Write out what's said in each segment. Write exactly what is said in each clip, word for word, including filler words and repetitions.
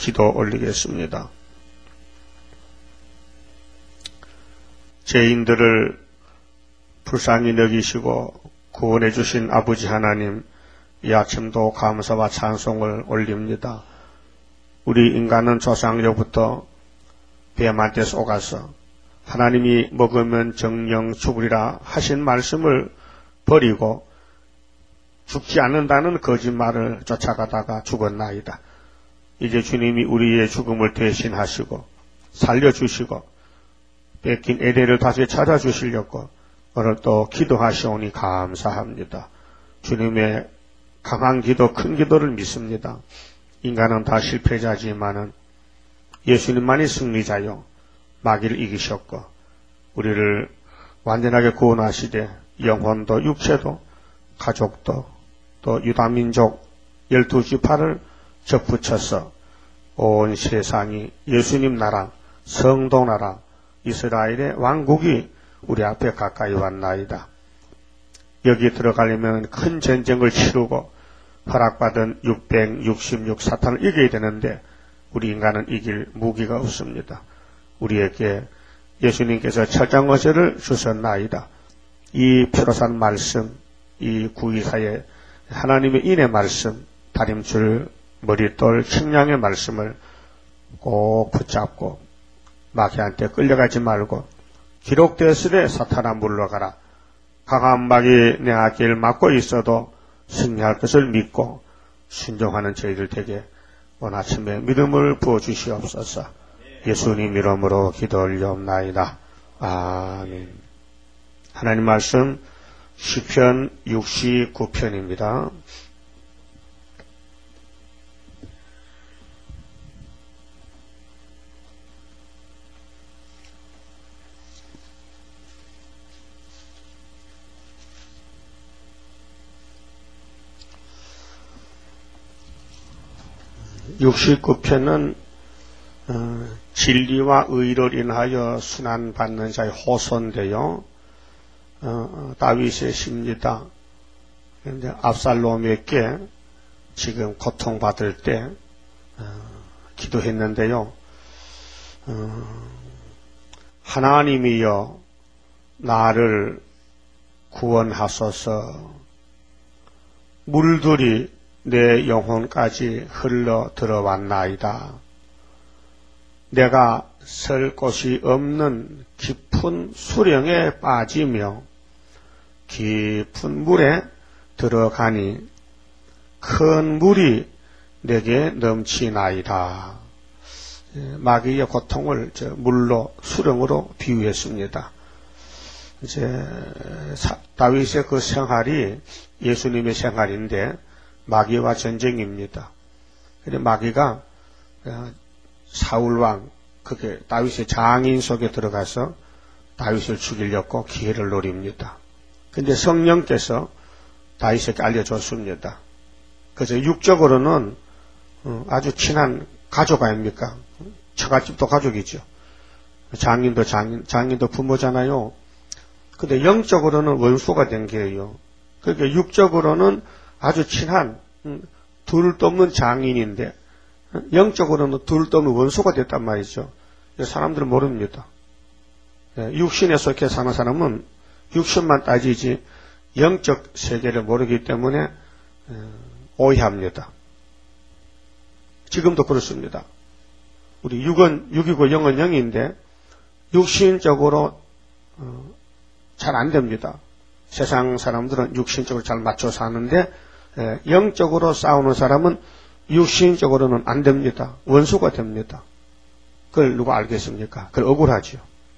기도 올리겠습니다. 죄인들을 불쌍히 여기시고 구원해 주신 아버지 하나님, 이 아침도 감사와 찬송을 올립니다. 우리 인간은 조상로부터 뱀한테 속아서 하나님이 먹으면 정령 죽으리라 하신 말씀을 버리고 죽지 않는다는 거짓말을 쫓아가다가 죽었나이다. 이제 주님이 우리의 죽음을 대신하시고 살려주시고 뺏긴 에덴을 다시 찾아주시려고 오늘 또 기도하시오니 감사합니다. 주님의 강한 기도, 큰 기도를 믿습니다. 인간은 다 실패자지만은 예수님만이 승리자요. 마귀를 이기셨고 우리를 완전하게 구원하시되 영혼도 육체도 가족도 또 유다민족 열두 지파를 접붙여서 온 세상이 예수님 나라, 성도 나라, 이스라엘의 왕국이 우리 앞에 가까이 왔나이다. 여기 들어가려면 큰 전쟁을 치르고 허락받은 육백육십육 사탄을 이겨야 되는데 우리 인간은 이길 무기가 없습니다. 우리에게 예수님께서 철장어제를 주셨나이다. 이 피로산 말씀, 이 구이사의 하나님의 인의 말씀, 다림줄, 머릿돌, 측량의 말씀을 꼭 붙잡고 마귀한테 끌려가지 말고 기록되었으되 사탄아 물러가라. 강한 마귀 내 앞길 막고 있어도 승리할 것을 믿고 순종하는 저희들 되게 오늘 아침에 믿음을 부어주시옵소서. 예수님 이름으로 기도 올려옵나이다. 아멘. 하나님 말씀 시편 육십구 편입니다. 육십구 편은 어, 진리와 의를 인하여 순환받는 자의 호소인데요. 어, 다윗의 시입니다. 그런데 압살롬에게 지금 고통받을 때 어, 기도했는데요. 어, 하나님이여 나를 구원하소서. 물들이 내 영혼까지 흘러 들어왔나이다. 내가 설 곳이 없는 깊은 수령에 빠지며 깊은 물에 들어가니 큰 물이 내게 넘치나이다. 마귀의 고통을 물로 수령으로 비유했습니다. 이제 다윗의 그 생활이 예수님의 생활인데 마귀와 전쟁입니다. 근데 마귀가 사울왕, 그게 다윗의 장인 속에 들어가서 다윗을 죽이려고 기회를 노립니다. 근데 성령께서 다윗에게 알려줬습니다. 그래서 육적으로는 아주 친한 가족 아닙니까? 처갓집도 가족이죠. 장인도 장인, 장인도 부모잖아요. 근데 영적으로는 원수가 된 게예요. 그러니까 육적으로는 아주 친한 둘도 없는 장인인데 영적으로는 둘도 없는 원수가 됐단 말이죠. 사람들은 모릅니다. 육신에 속해 사는 사람은 육신만 따지지 영적 세계를 모르기 때문에 오해합니다. 지금도 그렇습니다. 우리 육은 육이고 영은 영인데 육신적으로 잘 안 됩니다. 세상 사람들은 육신적으로 잘 맞춰 사는데 영적으로 싸우는 사람은 육신적으로는 안 됩니다. 원수가 됩니다. 그걸 누가 알겠습니까? 그걸 억울하죠.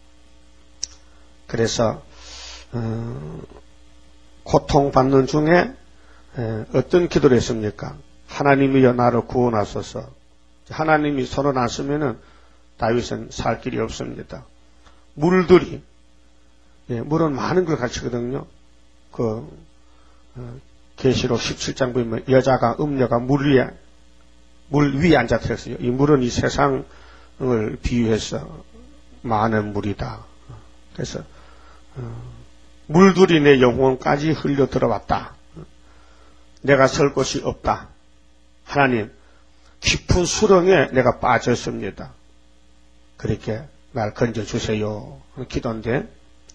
그래서 어, 고통받는 중에 에, 어떤 기도를 했습니까? 하나님이여 나를 구원하소서. 하나님이 손을 안 쓰면은 다윗은 살 길이 없습니다. 물들이 예, 물은 많은 걸 가르치거든요. 그 어, 계시록 십칠 장 보면 여자가 음녀가 물 위에 물 위에 앉았어요. 이 물은 이 세상을 비유해서 많은 물이다. 그래서 어, 물들이 내 영혼까지 흘려 들어왔다. 내가 설 곳이 없다. 하나님, 깊은 수렁에 내가 빠졌습니다. 그렇게 날 건져주세요. 기도인데,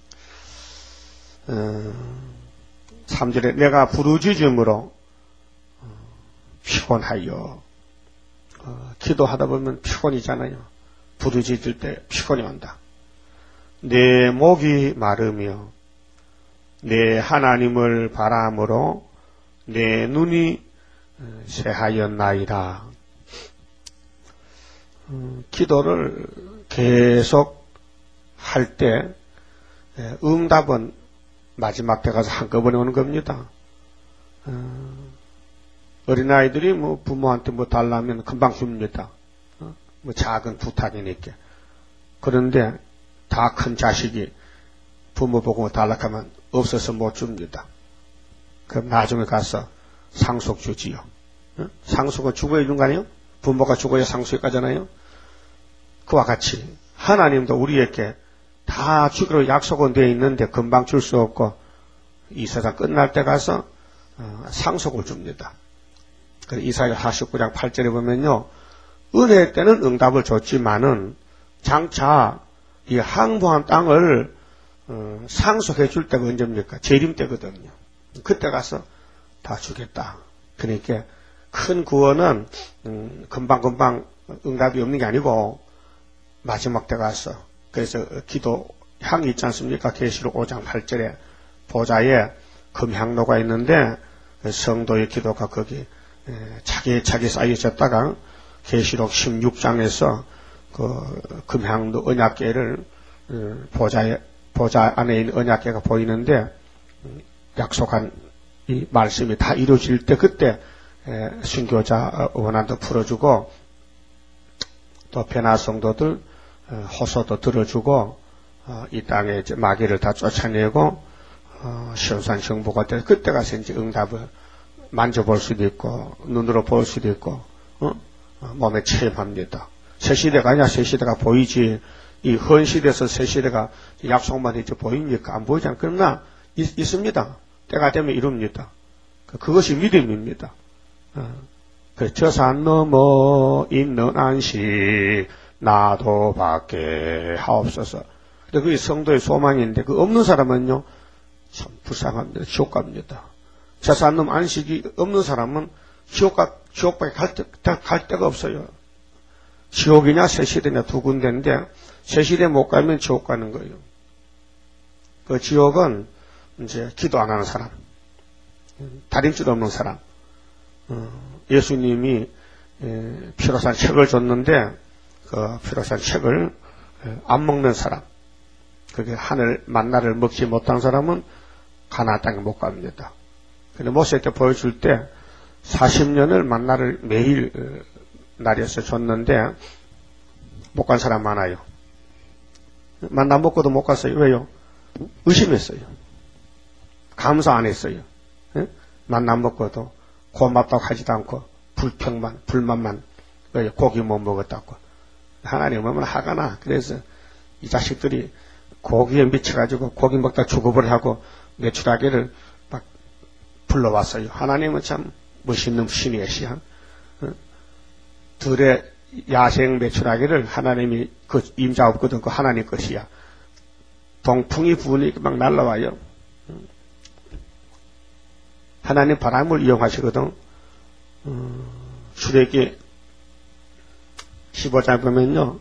어, 삼 절에 내가 부르짖음으로 피곤하여, 어, 기도하다 보면 피곤이잖아요. 부르짖을 때 피곤이 온다. 내 목이 마르며 내 하나님을 바람으로 내 눈이 새하였나이다. 음, 기도를 계속 할 때 응답은 마지막 때 가서 한꺼번에 오는 겁니다. 어, 어린아이들이 뭐 부모한테 뭐 달라면 금방 줍니다. 어? 뭐 작은 부탁이니까. 그런데 다 큰 자식이 부모 보고 달라하면 없어서 못 줍니다. 그럼 나중에 가서 상속 주지요. 어? 상속은 죽어야 주는 거 아니에요? 부모가 죽어야 상속이 가잖아요. 그와 같이 하나님도 우리에게 다 주기로 약속은 되어 있는데 금방 줄 수 없고 이 세상 끝날 때 가서 어, 상속을 줍니다. 이사야 사십구 장 팔 절에 보면요. 은혜 때는 응답을 줬지만은 장차 이 항복한 땅을 어, 상속해 줄 때가 언제입니까? 재림 때거든요. 그때 가서 다 주겠다. 그러니까 큰 구원은 음, 금방금방 응답이 없는 게 아니고 마지막 때 가서 그래서 기도 향이 있지 않습니까? 계시록 오 장 팔 절에 보좌에 금향로가 있는데 성도의 기도가 거기 차기차기 쌓여졌다가 계시록 십육 장에서 그 금향로 언약궤를 보좌에 보좌 안에 있는 언약궤가 보이는데 약속한 이 말씀이 다 이루어질 때 그때 순교자 원한도 풀어주고 또 변화 성도들 호소도 들어주고 이 땅에 이제 마귀를 다 쫓아내고 시온산 정보가 돼 그때 가서 이제 응답을 만져볼 수도 있고 눈으로 볼 수도 있고 어? 몸에 체험합니다. 새 시대가 아니야. 새 시대가 보이지. 이 헌 시대에서 새 시대가 약속만 이제 보입니까? 안 보이지 않 그러나 있, 있습니다. 때가 되면 이룹니다. 그것이 믿음입니다. 어. 그 저 산 넘어 있는 안식 나도 받게 하옵소서. 근데 그게 성도의 소망인데 그 없는 사람은요 참 불쌍합니다. 지옥 갑니다. 저 산 넘어 안식이 없는 사람은 지옥 가 지옥밖에 갈, 데, 갈 데가 없어요. 지옥이냐 새시대냐 두 군데인데 새시대 못 가면 지옥 가는 거예요. 그 지옥은 이제 기도 안 하는 사람, 다림질 없는 사람. 어, 예수님이 에, 피로 산 책을 줬는데 그 피로 산 책을 에, 안 먹는 사람, 그게 하늘 만나를 먹지 못한 사람은 가나안 땅에 못 갑니다. 근데 모세에게 보여줄 때 사십 년을 만나를 매일 어, 날에서 줬는데 못 간 사람 많아요. 만나 먹고도 못 갔어요. 왜요? 의심했어요. 감사 안 했어요. 예? 만나 먹고도 고맙다고 하지도 않고 불평만 불만만 왜 고기 못 먹었다고. 하나님 오면 화가 나. 그래서 이 자식들이 고기에 미쳐가지고 고기 먹다 죽어버려 하고 메추라기를 막 불러왔어요. 하나님은 참 멋있는 신이시야. 어? 들의 야생 메추라기를 하나님이 그 임자 없거든. 그 하나님 것이야. 동풍이 부으니까 막 날라와요. 하나님 바람을 이용하시거든. 음, 출애기 십오 장 보면요.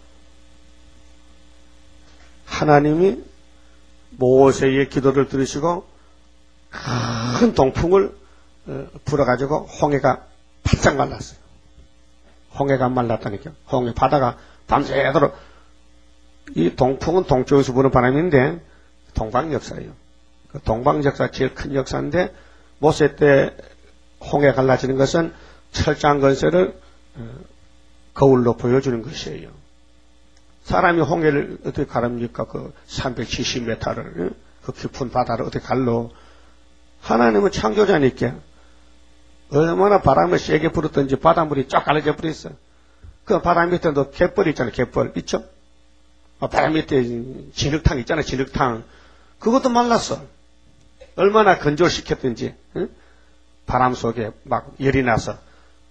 하나님이 모세의 기도를 들으시고 큰 동풍을 어, 불어가지고 홍해가 바짝 말랐어요. 홍해가 말랐다니까. 홍해 바다가 밤새도록 이 동풍은 동쪽에서 부는 바람인데 동방 역사예요. 그 동방 역사 제일 큰 역사인데 모세 때 홍해 갈라지는 것은 철장 건설을 거울로 보여주는 것이에요. 사람이 홍해를 어떻게 가릅니까? 그 삼백칠십 미터를 그 깊은 바다를 어떻게 갈로? 하나님은 창조자니까 얼마나 바람을 세게 불었던지 바닷물이 쫙 갈라져 버렸어. 그 바람 밑에도 갯벌 있잖아요. 갯벌 있죠? 바람 밑에 진흙탕 있잖아요. 진흙탕. 그것도 말랐어. 얼마나 건조시켰던지 응? 바람 속에 막 열이 나서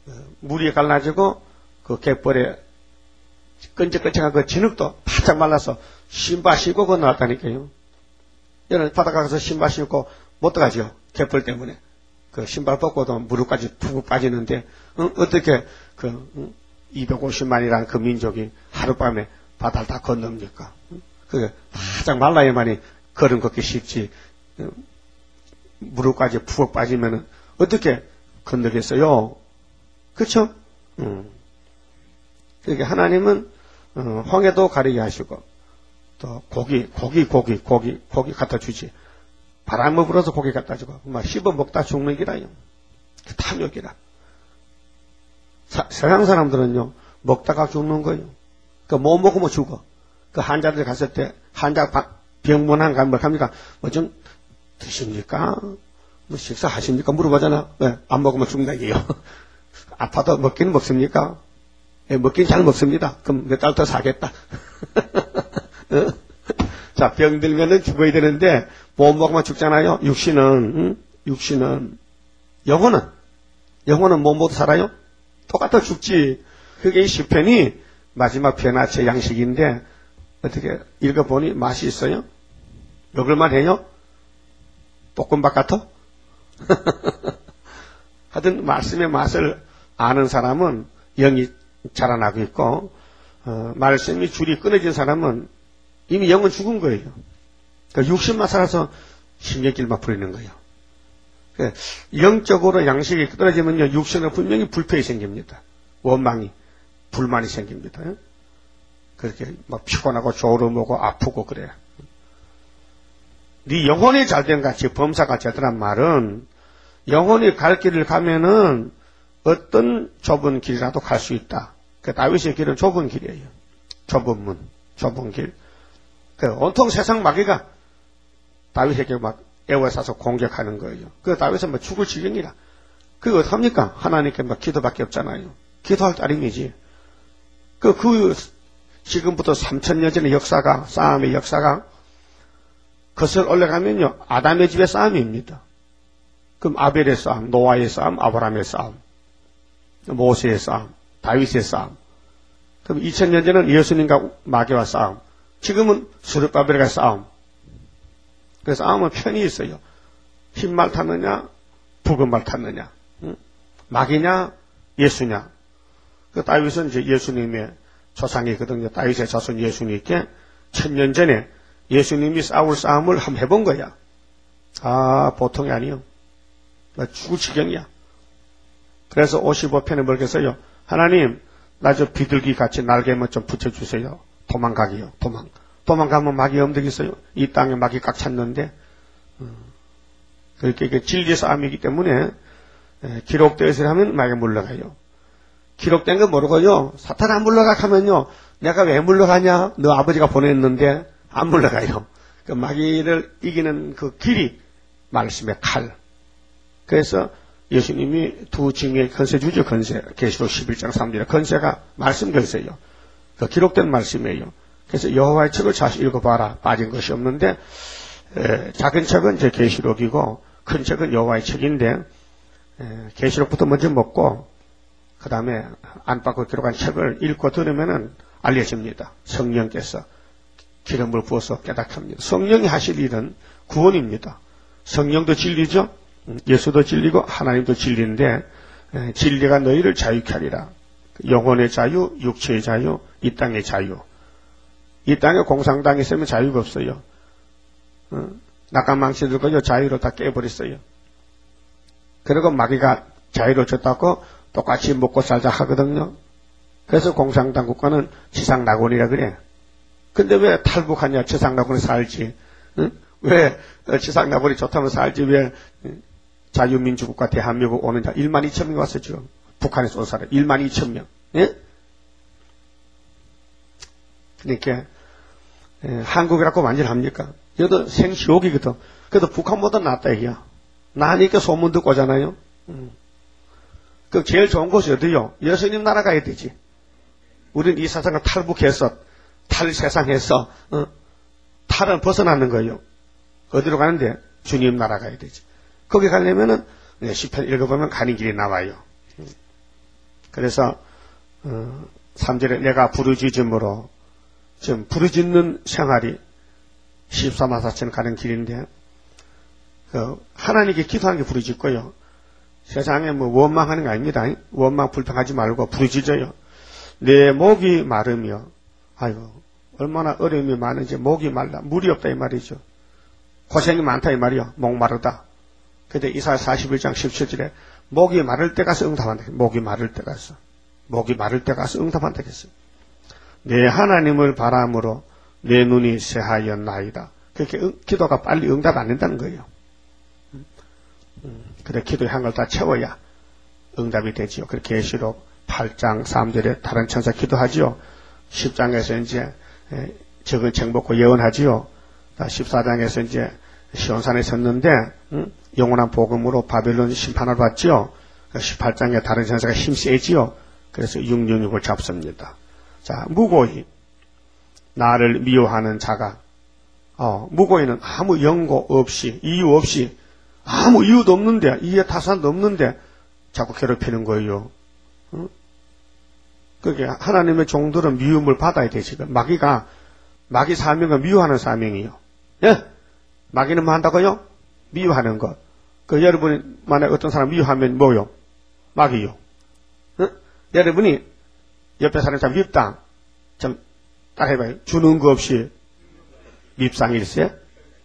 물이 갈라지고 그 갯벌에 끈적끈적한 그 진흙도 바짝 말라서 신발 신고 건너왔다니까요. 여는 바닷가 가서 신발 신고 못 들어가죠. 갯벌 때문에. 그 신발 벗고도 무릎까지 푹 빠지는데, 응? 어떻게 그 응? 이백오십만이라는 그 민족이 하룻밤에 바다를 다 건넙니까? 응? 그게 바짝 말라야만이 걸음 걷기 쉽지. 응? 무릎까지 푹 빠지면은 어떻게 건너겠어요? 그쵸? 응. 그러니까 하나님은 어, 홍해도 가리게 하시고 또 고기, 고기, 고기, 고기, 고기 갖다 주지. 바람을 불어서 고기 갖다 주고 막 씹어 먹다 죽는 기라요. 탐욕이라. 사, 세상 사람들은요 먹다가 죽는 거예요. 그 못 먹으면 죽어. 그 환자들 갔을 때 환자 병문안 가면 뭐 합니까? 뭐 좀 드십니까? 뭐 식사하십니까? 물어보잖아. 네, 안 먹으면 죽는다 이게요. 아파도 먹기는 먹습니까? 네, 먹기는 잘 먹습니다. 그럼 몇 달 더 사겠다. 어? 자, 병들면은 죽어야 되는데 못 먹으면 죽잖아요. 육신은 응? 육신은 영혼은 영혼은 못 먹어도 살아요? 똑같아 죽지. 그게 이 시편이 마지막 변화체 양식인데 어떻게 읽어보니 맛이 있어요? 먹을만 해요? 볶음밥 같아? 하여튼 말씀의 맛을 아는 사람은 영이 자라나고 있고 어, 말씀이 줄이 끊어진 사람은 이미 영은 죽은 거예요. 그러니까 육신만 살아서 신경질만 부리는 거예요. 그러니까 영적으로 양식이 떨어지면요 육신은 분명히 불편이 생깁니다. 원망이 불만이 생깁니다. 그렇게 막 피곤하고 졸음오고 아프고 그래요. 네 영혼이 잘된 같이 범사가 되더란 말은 영혼이 갈 길을 가면은 어떤 좁은 길이라도 갈 수 있다. 그 다윗의 길은 좁은 길이에요. 좁은 문, 좁은 길. 그 온통 세상 마귀가 다윗에게 막 애워싸서 공격하는 거예요. 그 다윗은 뭐 죽을 지경이라. 그거 어떡합니까? 하나님께 막 기도밖에 없잖아요. 기도할 따름이지. 그, 그, 지금부터 삼천 년 전의 역사가, 싸움의 역사가 거슬 올라가면요, 아담의 집의 싸움입니다. 그럼 아벨의 싸움, 노아의 싸움, 아브라함의 싸움, 모세의 싸움, 다윗의 싸움. 그럼 이천 년 전은 예수님과 마귀와 싸움. 지금은 스룹바벨과 싸움. 그래서 싸움은 편이 있어요. 흰말 탔느냐, 붉은 말 탔느냐, 응? 마귀냐, 예수냐. 그 다윗은 이제 예수님의 조상이거든요. 다윗의 자손 예수님께 천년 전에 예수님이 싸울 싸움을 한번 해본 거야. 아, 보통이 아니요. 죽을 지경이야. 그래서 오십오 편에 뭐겠어요? 하나님, 나 저 비둘기 같이 날개만 좀 붙여주세요. 도망가기요. 도망. 도망가면 마귀 엄덕있어요. 이 땅에 마귀 꽉 찼는데. 그렇게 진리 싸움이기 때문에 기록되어 있으면 마귀 물러가요. 기록된 거 모르고요. 사탄 안 물러가 하면요. 내가 왜 물러가냐? 너 아버지가 보냈는데 안 물러가요. 그 마귀를 이기는 그 길이 말씀의 칼. 그래서 예수님이 두 징의 건세 주죠. 건세. 계시록 십일 장 삼 절에 건세가 말씀 건세요. 그 기록된 말씀이에요. 그래서 여호와의 책을 다시 읽어봐라. 빠진 것이 없는데 에, 작은 책은 제 계시록이고 큰 책은 여호와의 책인데 계시록부터 먼저 먹고 그 다음에 안팎으로 기록한 책을 읽고 들으면은 알려집니다. 성령께서 기름을 부어서 깨닫게 합니다. 성령이 하실 일은 구원입니다. 성령도 진리죠. 예수도 진리고 하나님도 진리인데 진리가 너희를 자유케 하리라. 영혼의 자유, 육체의 자유, 이 땅의 자유. 이 땅에 공산당이 있으면 자유가 없어요. 낙관망치 들고 자유로 다 깨버렸어요. 그리고 마귀가 자유로 줬다고 똑같이 먹고 살자 하거든요. 그래서 공산당 국가는 지상낙원이라 그래. 근데 왜 탈북하냐? 지상낙원에 살지. 응? 왜 지상낙원이 좋다면 살지? 왜 자유민주국가 대한민국 오는 자 일만 이천 명 왔어 지금. 북한에서 온 사람 일만 이천 명. 예? 그러니까 예, 한국이라고 만질합니까? 여기도 생시옥이거든. 그래도 북한보다 낫다 이게야. 나니까 소문 듣고 오잖아요. 음. 그 제일 좋은 곳이 어디요? 예수님 나라 가야 되지. 우린 이 세상을 탈북해서 탈세상해서 어? 탈은 벗어나는 거예요. 어디로 가는데? 주님 나라 가야 되지. 거기 가려면은 시편 읽어보면 가는 길이 나와요. 그래서 어, 삼 절에 내가 부르짖음으로, 지금 부르짖는 생활이 십사마사천 가는 길인데, 그 하나님께 기도하는 게 부르짖고요. 세상에 뭐 원망하는 거 아닙니다. 원망 불평하지 말고 부르짖어요. 내 목이 마르며, 아이고 얼마나 어려움이 많은지 목이 말라, 물이 없다 이 말이죠. 고생이 많다 이 말이요. 목 마르다. 근데 이사야 사십일 장 십칠 절에 목이 마를 때 가서 응답한다. 목이 마를 때 가서. 목이 마를 때 가서 응답한다 했어요. 내 하나님을 바람으로 내 눈이 새하였나이다. 그렇게 응, 기도가 빨리 응답 안 된다는 거예요. 음, 음, 그래 기도의 한 걸 다 채워야 응답이 되지요. 그 계시록 팔 장 삼 절에 다른 천사 기도하지요. 십 장에서 이제 에, 적은 책 먹고 예언하지요. 십사 장에서 이제 시온산에 섰는데 음, 영원한 복음으로 바벨론 심판을 받지요. 십팔 장에 다른 천사가 힘세지요. 그래서 육육육을 잡습니다. 자, 무고히 나를 미워하는 자가, 어, 무고히는 아무 연고 없이, 이유 없이, 아무 이유도 없는데, 이해 타산도 없는데 자꾸 괴롭히는 거예요. 어? 그게 하나님의 종들은 미움을 받아야 되지. 마귀가, 마귀 사명은 미워하는 사명이요. 예? 마귀는 뭐 한다고요? 미워하는 것. 그 여러분이 만약 어떤 사람 미워하면 뭐요? 마귀요. 어? 여러분이 옆에 사람 참 밉다. 좀 따라해봐요. 주는 거 없이 밉상일세?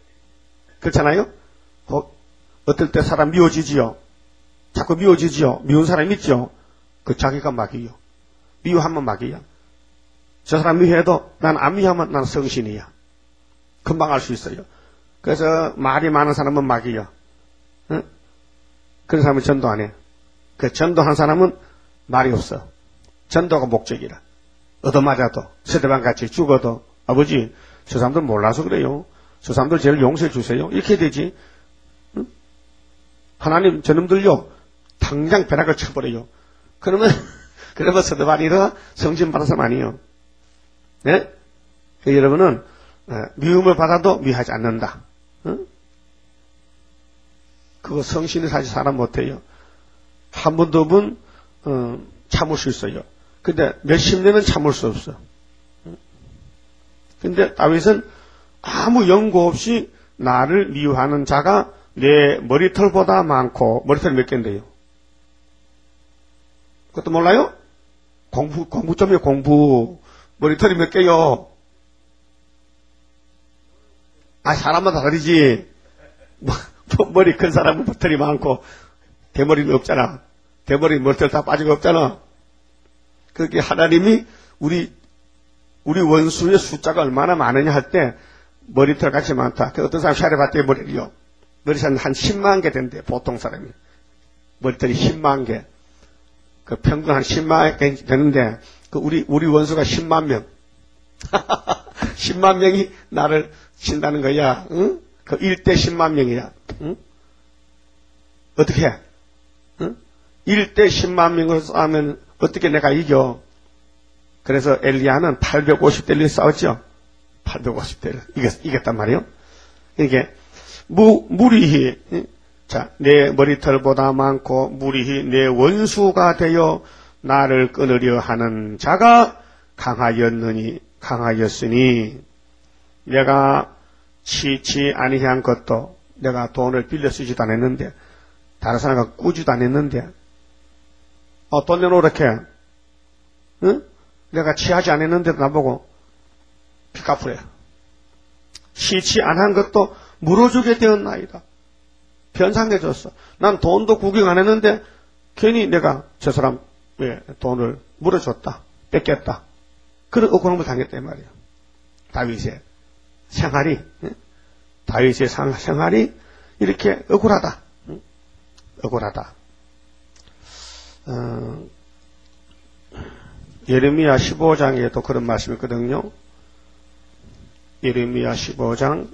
그렇잖아요? 어, 어떨 때 사람 미워지지요? 자꾸 미워지지요? 미운 사람 있죠? 그 자기가 마귀요. 미워하면 마귀야. 저 사람 미워해도 난 안 미워하면 난 성신이야. 금방 알 수 있어요. 그래서 말이 많은 사람은 마귀야. 응? 그런 사람은 전도 안 해. 그 전도한 사람은 말이 없어. 전도가 목적이라. 얻어맞아도 세대방같이 죽어도 아버지 저 사람들 몰라서 그래요. 저 사람들 제일 용서해 주세요. 이렇게 되지. 응? 하나님 저놈들요 당장 벼락을 쳐버려요. 그러면 그러면 서대반이라 성진 받은 사람 아니에요. 네? 그 여러분은 미움을 받아도 미워하지 않는다. 응? 그거 성신이 사실 사람 못해요. 한 번, 두 번, 어, 참을 수 있어요. 근데 몇십 년은 참을 수 없어. 근데 다윗은 아무 연고 없이 나를 미워하는 자가 내 머리털보다 많고, 머리털이 몇 개인데요? 그것도 몰라요? 공부, 공부 좀 해요, 공부. 머리털이 몇 개요? 아, 사람마다 다르지. 뭐, 머리 큰 사람은 머리털이 많고, 대머리는 없잖아. 대머리 머리털 다 빠지고 없잖아. 그렇게 하나님이 우리, 우리 원수의 숫자가 얼마나 많으냐 할 때, 머리털 같이 많다. 그 어떤 사람 샤를 봤더니 머리를요. 머리털 한 십만 개 된대, 보통 사람이. 머리털이 십만 개. 그 평균 한 십만 개 되는데, 그 우리, 우리 원수가 십만 명. 십만 명이 나를 친다는 거야. 응? 그 일 대 십만 명이야. 응? 어떻게 해? 응? 일 대 십만 명으로 싸우면 어떻게 내가 이겨? 그래서 엘리야는 팔백오십 대를 싸웠죠. 팔백오십 대를 이겼, 이겼단 말이에요. 이게 무, 무리히 자, 내 머리털보다 많고 무리히 내 원수가 되어 나를 끊으려 하는 자가 강하였느니 강하였으니 내가 치치 아니한 것도 내가 돈을 빌려 쓰지도 않았는데 다른 사람과 꾸지도 않았는데 어, 돈 내놓으라 해. 응? 내가 취하지 않았는데 나보고 피 갚으래. 치치 안 한 것도 물어주게 되었나이다. 변상해줬어. 난 돈도 구경 안 했는데 괜히 내가 저 사람 왜 돈을 물어줬다. 뺏겼다. 그런 억울함을 당했단 말이에요. 다윗의 생활이 응? 다윗의 생활이 이렇게 억울하다. 응? 억울하다. 어, 예레미야 십오 장에도 그런 말씀이 있거든요. 예레미야 십오 장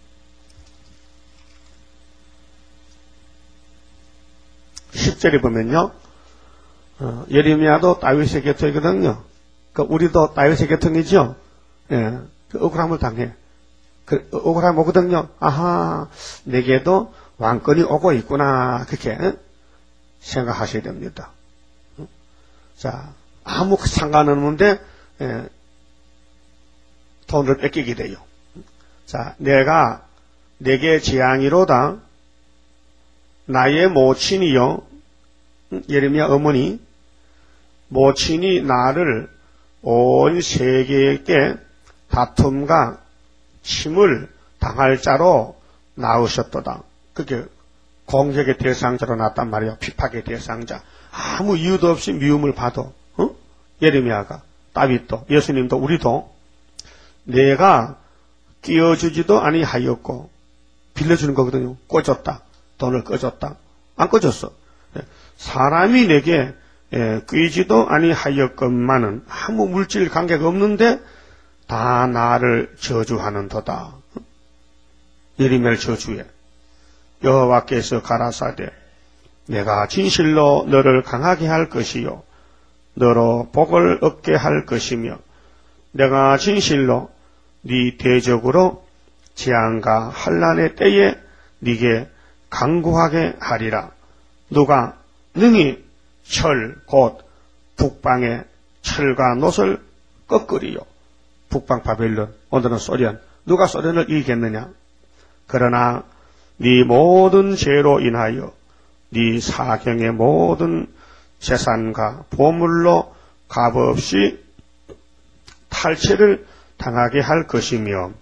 십 절에 보면요. 어, 예레미야도 다윗의 계통이거든요. 그 우리도 다윗의 계통이죠. 예, 그 억울함을 당해. 그 억울함 오거든요. 아하, 내게도 왕권이 오고 있구나. 그렇게 응? 생각하셔야 됩니다. 자, 아무 상관없는데, 예, 돈을 뺏기게 돼요. 자, 내가 내게 재앙이로다. 나의 모친이요. 예레미야 어머니, 모친이 나를 온 세계에게 다툼과 침을 당할 자로 낳으셨도다. 그게 공격의 대상자로 났단 말이에요. 핍박의 대상자. 아무 이유도 없이 미움을 받아. 어? 예레미야가, 다윗도, 예수님도, 우리도 내가 끼워주지도 아니하였고 빌려주는 거거든요. 꿔줬다. 돈을 꺼줬다. 안 꺼줬어. 사람이 내게 끼지도 아니하였건만은 아무 물질 관계가 없는데 다 나를 저주하는도다. 예레미야를 저주해. 여호와께서 가라사대 내가 진실로 너를 강하게 할 것이요 너로 복을 얻게 할 것이며 내가 진실로 네 대적으로 재앙과 환난의 때에 네게 강구하게 하리라. 누가 능히 철 곧 북방의 철과 놋을 꺾으리요. 북방 바벨론, 오늘은 소련. 누가 소련을 이기겠느냐? 그러나 네 모든 죄로 인하여 네 사경의 모든 재산과 보물로 값없이 탈취를 당하게 할 것이며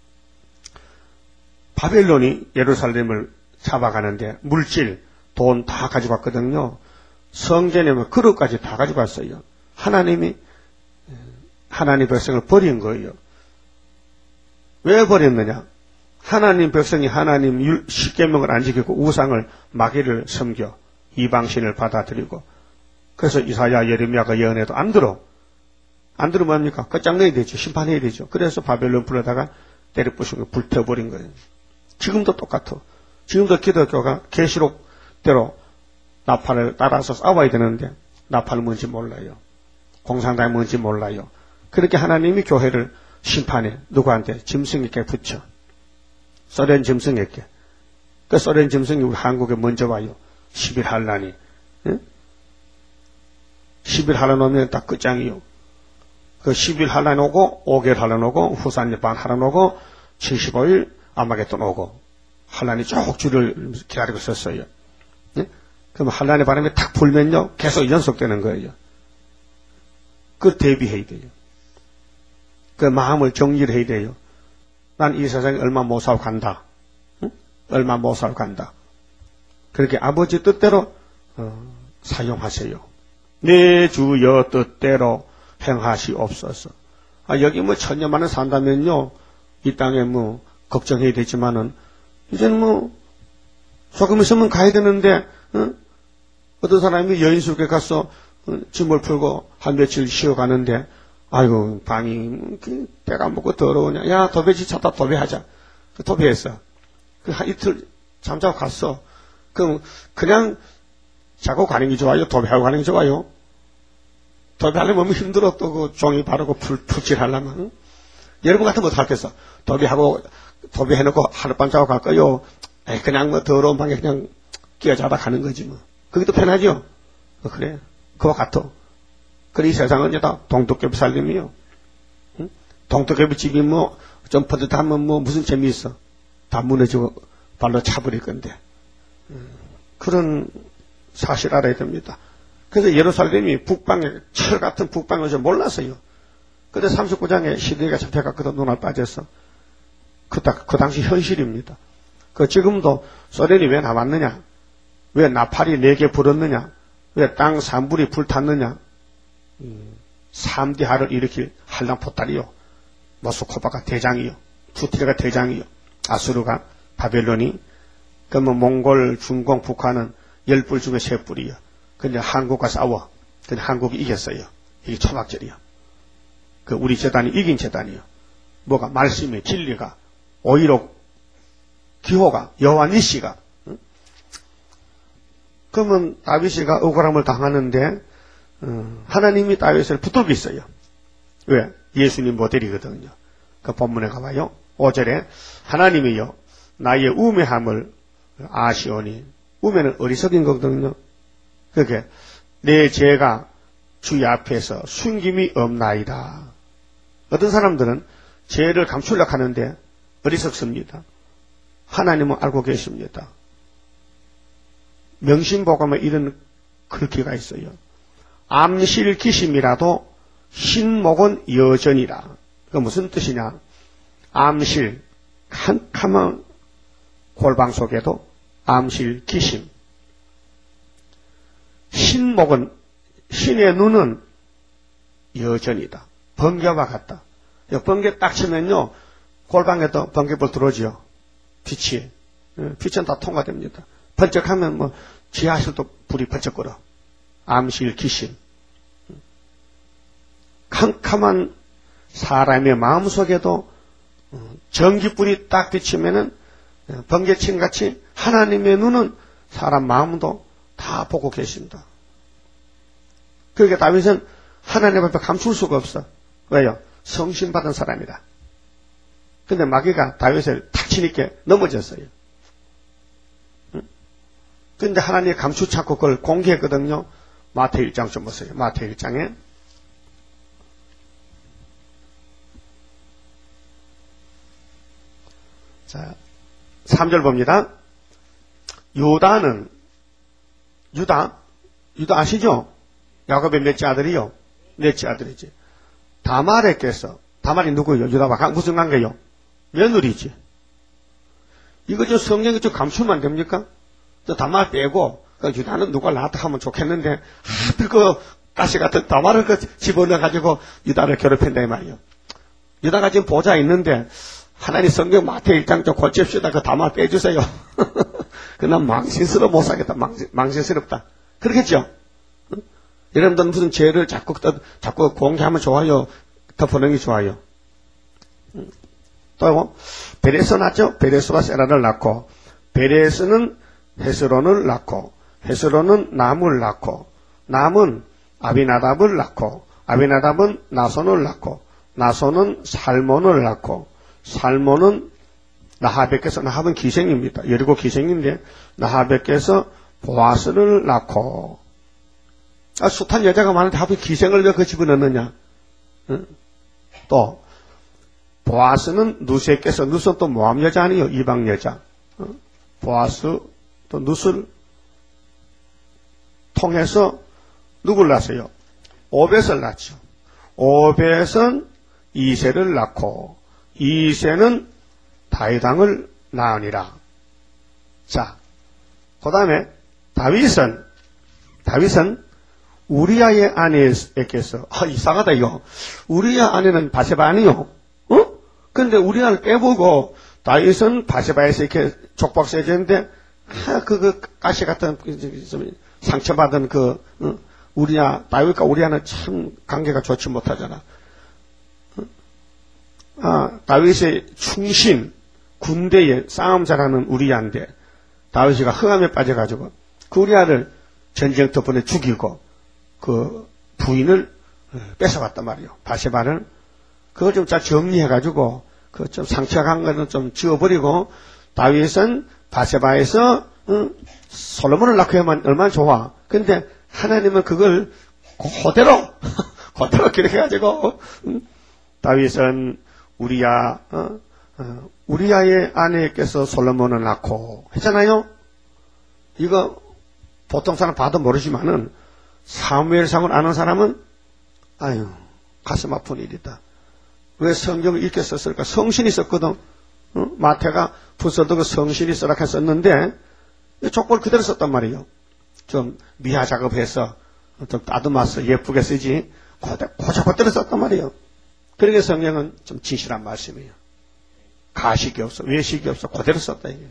바벨론이 예루살렘을 잡아가는데 물질, 돈 다 가지고 왔거든요. 성전에 그릇까지 다 가지고 왔어요. 하나님이 하나님 백성을 버린 거예요. 왜 버렸느냐? 하나님 백성이 하나님 십계명을 안 지키고 우상을 마귀를 섬겨 이방신을 받아들이고 그래서 이사야 예레미야가 예언해도 안 들어. 안 들으면 뭡니까? 끝장내야 되죠. 심판해야 되죠. 그래서 바벨론 불러다가 때려부시고 불태워버린 거예요. 지금도 똑같아. 지금도 기독교가 계시록대로 나팔을 따라서 싸워야 되는데 나팔이 뭔지 몰라요. 공산당이 뭔지 몰라요. 그렇게 하나님이 교회를 심판해. 누구한테? 짐승에게 붙여. 소련 짐승에게. 그 소련 짐승이 우리 한국에 먼저 와요. 십일 한란이. 응? 십일 한란 오면 딱 끝장이요. 그 십일 한란 오고 오 개월 한란 오고 후산일반 한란 오고 칠십오 일 아마겟돈 오고 한란이 쭉 줄을 기다리고 있었어요. 네? 그럼 한란의 바람이 탁 불면요 계속 연속되는 거예요. 그 대비해야 돼요. 그 마음을 정리를 해야 돼요. 난 이 세상에 얼마 못 살고 간다. 응? 얼마 못 살고 간다. 그렇게 아버지 뜻대로 어, 사용하세요. 내 주여 뜻대로 행하시옵소서. 아, 여기 뭐 천년만에 산다면요, 이 땅에 뭐 걱정해야 되지만은 이제는 뭐 조금 있으면 가야 되는데, 어? 어떤 사람이 여인숙에 가서 어, 짐을 풀고 한 며칠 쉬어가는데, 아이고 방이 때가 먹고 더러우냐? 야 도배지 찾다 도배하자. 그 도배했어. 그 한 이틀 잠자고 갔어. 그럼 그냥 자고 가는 게 좋아요? 도배하고 가는 게 좋아요? 도배하려면 너무 힘들어. 또 그 종이 바르고 풀, 풀칠하려면. 응? 여러분 같으면 어떡하겠어? 도배하고, 도배해놓고 하룻밤 자고 갈까요? 에이, 그냥 뭐 더러운 방에 그냥 끼어자다 가는 거지 뭐. 그게 더 편하죠? 어, 그래. 그와 같아. 그래, 이 세상은 이제 다 동독개비 살림이요. 응? 동독개비 집이 뭐, 좀 퍼듯하면 뭐 무슨 재미있어? 다 무너지고 발로 차버릴 건데. 음, 그런 사실 알아야 됩니다. 그래서 예루살렘이 북방에, 철 같은 북방을 좀 몰랐어요. 근데 삼십구 장에 시드니가 잡혀갔거든, 눈알 빠졌어. 그, 그 당시 현실입니다. 그 지금도 소련이 왜 나왔느냐? 왜 나팔이 네 개 불었느냐? 왜 땅 산불이 불탔느냐? 음, 삼 대 하를 일으킬 한랑 포탈이요. 모스코바가 대장이요. 푸티르가 대장이요. 아수르가, 바벨론이, 그러면 몽골, 중공, 북한은 열 뿔 중에 세 뿔이요. 근데 한국과 싸워. 근데 한국이 이겼어요. 이게 초막절이요. 그 우리 재단이 이긴 재단이요. 뭐가? 말씀이, 진리가, 오히려 기호가, 여호와 니시가. 응? 그러면 다윗이가 억울함을 당하는데 음, 하나님이 다윗을 붙들고 있어요. 왜? 예수님 모델이거든요. 그 본문에 가봐요. 오 절에 하나님이요 나의 우매함을 아시오니, 우매는 어리석인 거거든요. 그게 내 죄가 주의 앞에서 숨김이 없나이다. 어떤 사람들은 죄를 감추려고 하는데 어리석습니다. 하나님은 알고 계십니다. 명심보감에 이런 글귀가 있어요. 암실기심이라도 신목은 여전이라. 그 무슨 뜻이냐? 암실, 캄캄한 골방 속에도 암실기심. 신목은, 신의 눈은 여전이다. 번개와 같다. 번개 딱 치면요, 골방에도 번개불 들어오죠. 빛이. 빛은 다 통과됩니다. 번쩍하면 뭐, 지하실도 불이 번쩍 끓어. 암실기심. 캄캄한 사람의 마음속에도 전기불이 딱 비치면은 번개침 같이 하나님의 눈은 사람 마음도 다 보고 계신다. 그러니까 다윗은 하나님 앞에 감출 수가 없어. 왜요? 성신받은 사람이다. 근데 마귀가 다윗을 탁 치니까 넘어졌어요. 근데 하나님이 감추지 않고 그걸 공개했거든요. 마태오 일 장 좀 보세요. 마태오 일 장에 자, 삼 절 봅니다. 유다는 유다 유다 아시죠? 야곱의 몇째 아들이요? 넷째 아들이지. 다말에게서 다말이 누구예요? 유다와 무슨 관계요? 며느리지. 이거 저 성경에 좀 감추면 안 됩니까? 저 다말 빼고 그 유다는 누가 낳았다 하면 좋겠는데 하필 그 가시 같은 다말을 그 집어넣어 가지고 유다를 괴롭힌다 이 말이요. 유다가 지금 보좌 있는데 하나님 성경 마태오 일 장 좀 고칩시다. 그 다말 빼주세요. 그난 망신스러워 못 살겠다. 망신, 망신스럽다. 그렇겠죠? 응? 여러분들 무슨 죄를 자꾸 자꾸 공개하면 좋아요. 덮어놓는 게 좋아요. 응? 또 베레스 낳죠? 베레스와 세라를 낳고 베레스는 헤스론을 낳고 헤스론은 남을 낳고 남은 아비나답을 낳고 아비나답은 나손을 낳고 나손은 살몬을 낳고 살몬은 나하백께서 나합은 기생입니다. 여리고 기생인데 나하백께서 보아스를 낳고 아, 숱한 여자가 많은데 하필 기생을 왜 그 집어넣느냐? 응? 또 보아스는 누세께서 누스는 또 모함 여자 아니요? 이방 여자. 응? 보아스 또 누스를 통해서 누굴 낳았어요? 오벳을 낳죠. 오벳은 이세를 낳고 이세는 다윗왕을 낳으니라. 자, 그 다음에 다윗은 다윗은 우리아의 아내에게서 아 이상하다 이거. 우리아 아내는 바세바 아니요? 어? 근데 우리아를 빼보고 다윗은 바세바에서 이렇게 족박 세졌는데 아, 그, 그 가시 같은 상처받은 그 어? 우리아 다윗과 우리아는 참 관계가 좋지 못하잖아. 아, 다윗의 충신, 군대에 싸움 잘하는 우리아인데, 다윗이가 흥함에 빠져가지고, 그 우리아를 전쟁터 보내 죽이고, 그 부인을 뺏어갔단 말이에요. 바세바를. 그걸 좀 잘 정리해가지고, 그 좀 상처간 거는 좀 지워버리고, 다윗은 바세바에서, 응, 솔로몬을 낳고 하면 얼마나 좋아. 근데 하나님은 그걸 그대로, 그대로 기록해가지고, 응? 다윗은 우리야, 어? 어, 우리야의 아내께서 솔로몬을 낳고 했잖아요. 이거 보통 사람 봐도 모르지만은 사무엘상을 아는 사람은 아유 가슴 아픈 일이다. 왜 성경을 읽게 썼을까? 성신이 썼거든. 어? 마태가 부서도 그 성신이 쓰라 했었는데 족보를 그대로 썼단 말이에요. 좀 미화 작업해서 좀 따듬어서 예쁘게 쓰지 고작고대로 썼단 말이에요. 그러게 성경은 좀 진실한 말씀이에요. 가식이 없어, 외식이 없어, 그대로 썼다 이게.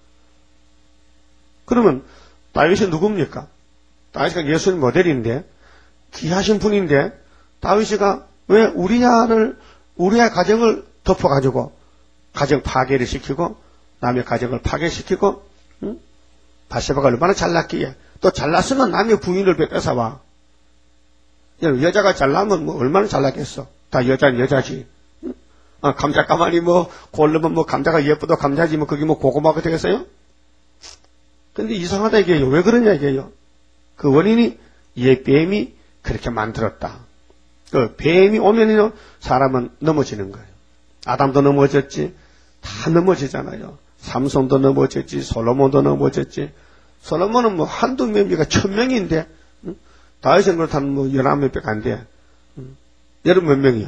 그러면 다윗이 누굽니까? 다윗이가 예수님 모델인데 귀하신 분인데 다윗이가 왜 우리야를 우리야 가정을 덮어가지고 가정 파괴를 시키고 남의 가정을 파괴시키고 응? 바세바가 얼마나 잘났기에 또 잘났으면 남의 부인을 뺏어와. 여자가 잘나면 뭐 얼마나 잘났겠어. 다 여자는 여자지. 응? 아, 감자 가만히 뭐 고르면 뭐 감자가 예쁘다 감자지 뭐 그게 뭐 고구마가 되겠어요? 근데 이상하다 이게요. 왜 그러냐 이게요. 그 원인이 옛뱀이 그렇게 만들었다. 그 뱀이 오면요 사람은 넘어지는 거예요. 아담도 넘어졌지, 다 넘어지잖아요. 삼손도 넘어졌지, 솔로몬도 넘어졌지. 솔로몬은 뭐 한두 명이가 천 명인데, 응? 다윗은 그렇다면 뭐 열한 명밖에 안 돼. 응? 여러분 몇 명이요?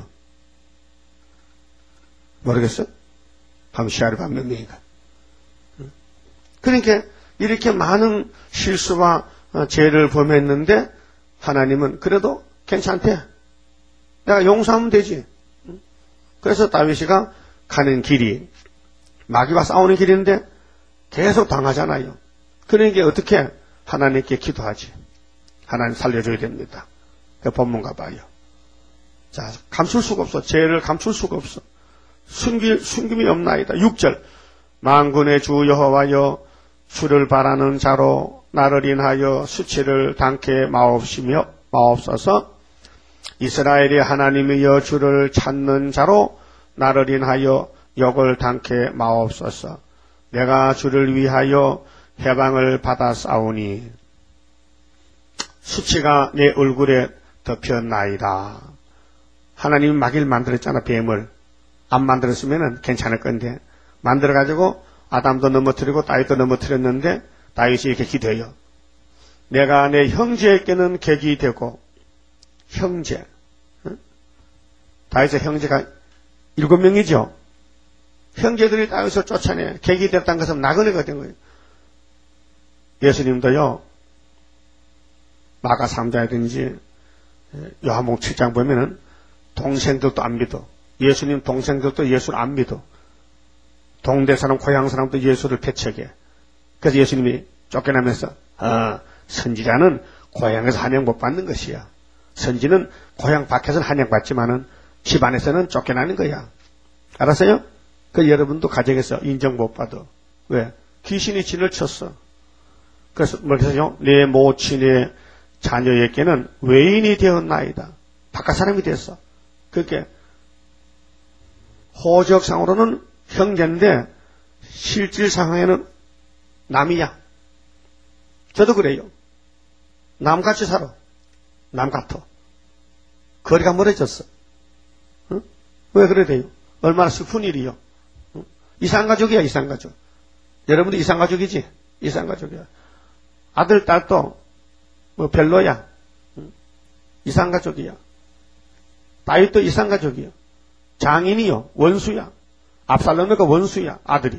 모르겠어요? 밤 시야를 밤 몇 명인가? 응? 그러니까 이렇게 많은 실수와 죄를 범했는데 하나님은 그래도 괜찮대. 내가 용서하면 되지. 응? 그래서 다윗이가 가는 길이 마귀와 싸우는 길인데 계속 당하잖아요. 그러니까 어떻게 하나님께 기도하지. 하나님 살려줘야 됩니다. 그 본문가 봐요. 자, 감출 수가 없어. 죄를 감출 수가 없어. 숨길, 숨김이 없나이다. 육 절. 만군의 주 여호와여 주를 바라는 자로 나를 인하여 수치를 당케 마옵시며 마옵소서. 이스라엘의 하나님이여 주를 찾는 자로 나를 인하여 욕을 당케 마옵소서. 내가 주를 위하여 해방을 받아 싸우니 수치가 내 얼굴에 덮였나이다. 하나님이 마귀를 만들었잖아. 뱀을. 안 만들었으면 괜찮을 건데 만들어가지고 아담도 넘어뜨리고 다윗도 넘어뜨렸는데 다윗이 이렇게 기도해요. 내가 내 형제에게는 객이 되고 형제. 응? 다윗의 형제가 일곱 명이죠. 형제들이 다윗을 쫓아내 객이 됐다는 것은 나그네가 된 거예요. 예수님도요. 마가 삼 장이든지 요한복음 칠 장 보면은 동생들도 안 믿어. 예수님 동생들도 예수를 안 믿어. 동대 사람, 고향 사람도 예수를 배척해. 그래서 예수님이 쫓겨나면서 아, 선지자는 고향에서 환영 못 받는 것이야. 선지는 고향 밖에서는 환영받지만은 집 안에서는 쫓겨나는 거야. 알았어요? 그 여러분도 가정에서 인정 못 받아. 왜? 귀신이 진을 쳤어. 그래서 뭐래서요? 내 모친의 자녀에게는 외인이 되었나이다. 바깥 사람이 됐어. 그렇게 호적상으로는 형제인데 실질 상황에는 남이야. 저도 그래요. 남같이 살아. 남 같아. 거리가 멀어졌어. 응? 왜 그래 돼요? 얼마나 슬픈 일이요. 응? 이산가족이야. 이산가족. 여러분도 이산가족이지? 이산가족이야. 아들 딸도 뭐 별로야. 응? 이산가족이야. 다윗도 이산가족이야. 장인이요. 원수야. 압살롬이가 원수야. 아들이.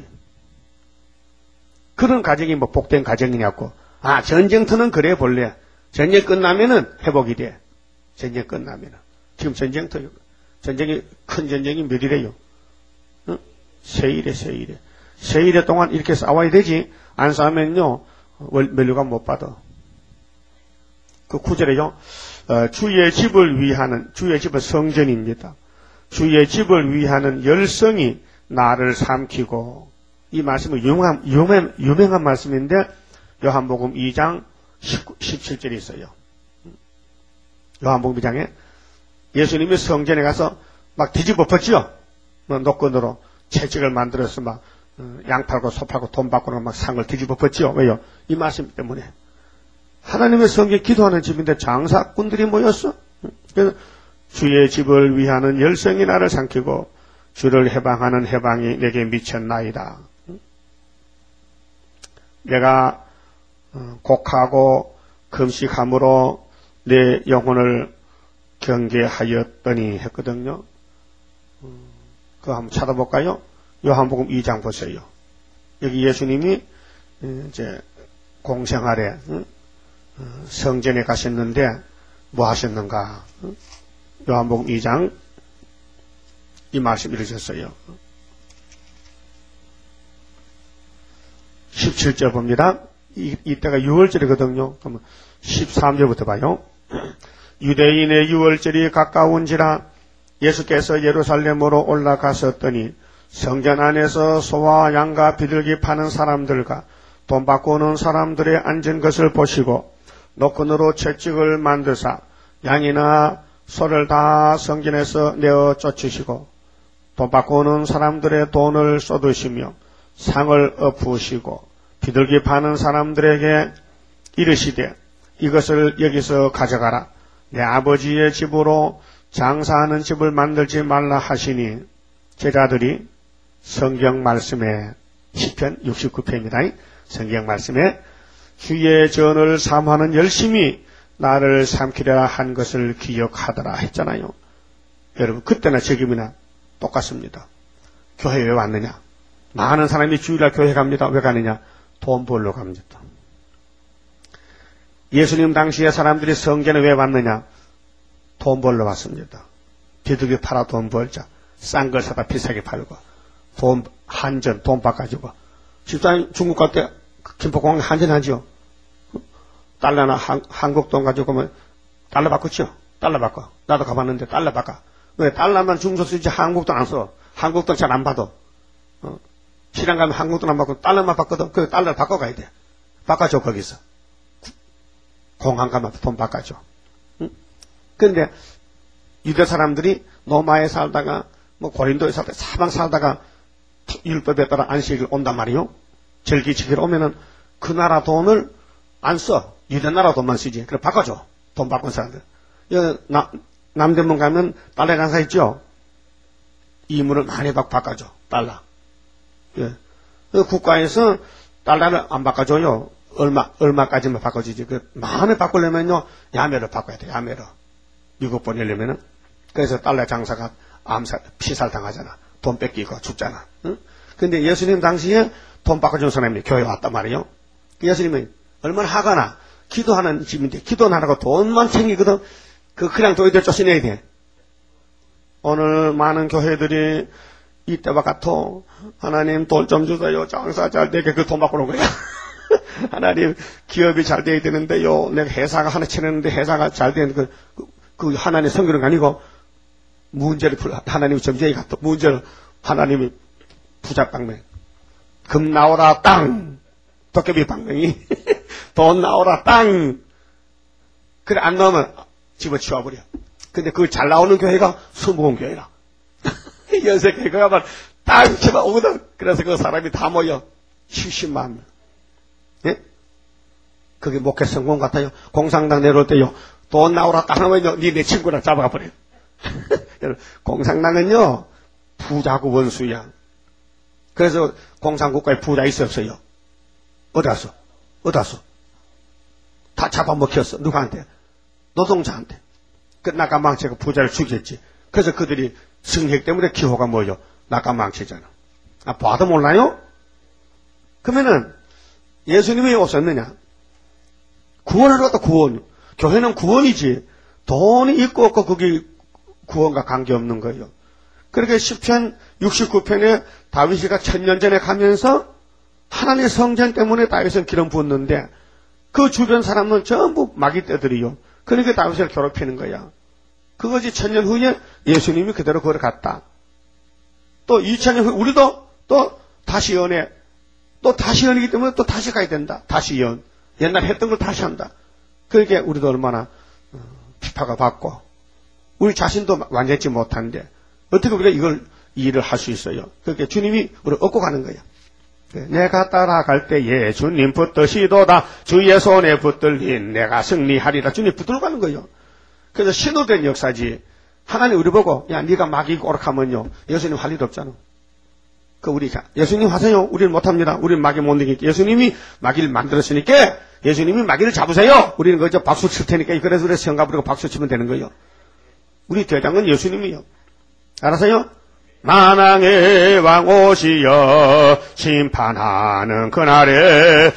그런 가정이 뭐 복된 가정이냐고. 아, 전쟁터는 그래 볼래. 전쟁 끝나면은 회복이 돼. 전쟁 끝나면은. 지금 전쟁터요. 전쟁이, 큰 전쟁이 몇 일이에요? 응? 세일에, 세일에. 세일에 동안 이렇게 싸워야 되지. 안 싸우면요, 면류가 못 받아. 그 구절에요, 어, 주의 집을 위하는, 주의 집은 성전입니다. 주의 집을 위하는 열성이 나를 삼키고, 이 말씀은 유명한, 유명, 유명한 말씀인데, 요한복음 이 장 십칠 절이 있어요. 요한복음 이 장에 예수님이 성전에 가서 막 뒤집어 엎었지요. 노끈으로 채찍을 만들어서 막 양 팔고 소 팔고 돈 받고 막 상을 뒤집어 엎었지요. 왜요? 이 말씀 때문에. 하나님의 성전에 기도하는 집인데 장사꾼들이 모였어. 그래서 주의 집을 위하는 열성이 나를 삼키고 주를 해방하는 해방이 내게 미쳤나이다. 내가 곡하고 금식함으로 내 영혼을 경계하였더니 했거든요. 그거 한번 찾아볼까요? 요한복음 이 장 보세요. 여기 예수님이 이제 공생활에 성전에 가셨는데 뭐 하셨는가? 요한복음 이 장 이 말씀 읽으셨어요. 십칠 절 봅니다. 이, 이때가 유월절이거든요. 그러면 십삼 절부터 봐요. 유대인의 유월절이 가까운지라 예수께서 예루살렘으로 올라가셨더니 성전 안에서 소와 양과 비둘기 파는 사람들과 돈 받고 오는 사람들의 앉은 것을 보시고 노끈으로 채찍을 만드사 양이나 소를 다 성전에서 내어 쫓으시고 돈 받고 오는 사람들의 돈을 쏟으시며 상을 엎으시고 비둘기 파는 사람들에게 이르시되 이것을 여기서 가져가라. 내 아버지의 집으로 장사하는 집을 만들지 말라 하시니 제자들이 성경 말씀에 시편 육십구 편입니다. 성경 말씀에 주의 전을 삼하는 열심히 나를 삼키려 한 것을 기억하더라 했잖아요. 여러분 그때나 지금이나 똑같습니다. 교회 왜 왔느냐? 많은 사람이 주일날 교회 갑니다. 왜 가느냐? 돈 벌러 갑니다. 예수님 당시에 사람들이 성전에 왜 왔느냐? 돈 벌러 왔습니다. 비둘기 팔아 돈 벌자. 싼 걸 사다 비싸게 팔고 돈 한전 돈 바꿔주고 집사님 중국 갈 때 김포공항 한전하죠. 달러나 한, 한국 돈 가지고 가면 달러 바꾸죠. 달러 바꿔. 나도 가봤는데 달러 바꿔. 왜 달러만 중소 쓰지 한국 돈 안 써. 한국 돈 잘 안 받아. 어. 시장 가면 한국 돈 안 받고 달러만 바꿔도 그 달러 바꿔 가야 돼. 바꿔줘 거기서. 공항 가면 돈 바꿔줘. 응? 근데 유대 사람들이 로마에 살다가 뭐 고린도에 살다가 사방 살다가 율법에 따라 안식일 온단 말이요. 절기 지키러 오면은 그 나라 돈을 안 써. 유대 나라 돈만 쓰지. 그래 바꿔줘. 돈 바꾼 사람들. 여기 나, 남대문 가면 달러 장사 있죠. 이문을 많이 받고 바꿔줘. 달러. 예. 국가에서 달러를 안 바꿔줘요. 얼마, 얼마까지만 바꿔주지. 그, 많이 바꾸려면요, 야매로 바꿔야 돼, 야매로. 미국 보내려면은. 그래서 달러 장사가 암살, 피살 당하잖아. 돈 뺏기고 죽잖아. 응? 근데 예수님 당시에 돈 바꿔준 사람이 교회 왔단 말이에요. 예수님은 얼마나 화가 나. 기도하는 집인데, 기도 안 하고 돈만 챙기거든. 그, 그냥 도이들 쫓아내야 돼. 오늘 많은 교회들이 이때와 같아. 하나님 돈 좀 주세요. 장사 잘 되게 그 돈 바꾸는 거야. 하나님 기업이 잘 돼야 되는데요. 내가 회사가 하나 차렸는데 회사가 잘 되는 그, 그, 그 하나님 성기는 아니고 문제를 풀 하나님이 점쟁이 같아. 문제를 하나님이 부자 방맹. 금 나오라 땅. 도깨비 방맹이. 돈 나오라 땅. 그래 안 나오면 집어치워버려. 근데 그 잘 나오는 교회가 수목원 교회라. 연세교회 그야말로 땅 집어 오거든. 그래서 그 사람이 다 모여. 칠십만 명. 예? 그게 목회 성공 같아요. 공산당 내려올 때요. 돈 나오라 딱 하면요. 니 내 친구랑 잡아가 버려요. 공산당은요. 부자고 원수야. 그래서 공산국가에 부자 있어 없어요? 어디 갔어? 어디 갔어? 다 잡아먹혔어. 누구한테? 노동자한테. 그 낙가망치가 부자를 죽였지. 그래서 그들이 승핵 때문에 기호가 뭐요? 낙가망치잖아. 아, 봐도 몰라요? 그러면은 예수님이 오셨느냐? 구원하러 갔다 구원. 교회는 구원이지. 돈이 있고 없고 그게 구원과 관계없는 거예요. 그렇게 시편 육십구 편에 다윗이가 천년 전에 가면서 하나님의 성전 때문에 다윗은 기름 부었는데 그 주변 사람은 전부 마귀 떼들이요. 그러니까 다윗을 괴롭히는 거야. 그것이 천년 후에 예수님이 그대로 거기 갔다. 또 이천 년 후에 우리도 또 다시 연애. 또 다시 연이기 때문에 또 다시 가야 된다. 다시 연. 옛날에 했던 걸 다시 한다. 그러니까 우리도 얼마나 비판을 받고 우리 자신도 완전치 못한데 어떻게 우리가 이걸 일을 할 수 있어요. 그렇게 주님이 우리를 얻고 가는 거야. 내가 따라갈 때에 주님 붙드시도다. 주의 손에 붙들린 내가 승리하리라. 주님 붙들고 가는 거예요. 그래서 신호된 역사지. 하나님 우리 보고 야 네가 마귀고 오락하면요. 예수님 할 일 없잖아. 그 우리 예수님 하세요. 우리는 못합니다. 우리는 마귀 못 이기니까 예수님이 마귀를 만들었으니까 예수님이 마귀를 잡으세요. 우리는 그저 박수 칠 테니까 그래서 우리 성가 부르고 박수 치면 되는 거예요. 우리 대장은 예수님이요. 알았어요? 만왕의 왕 오시여 심판하는 그날에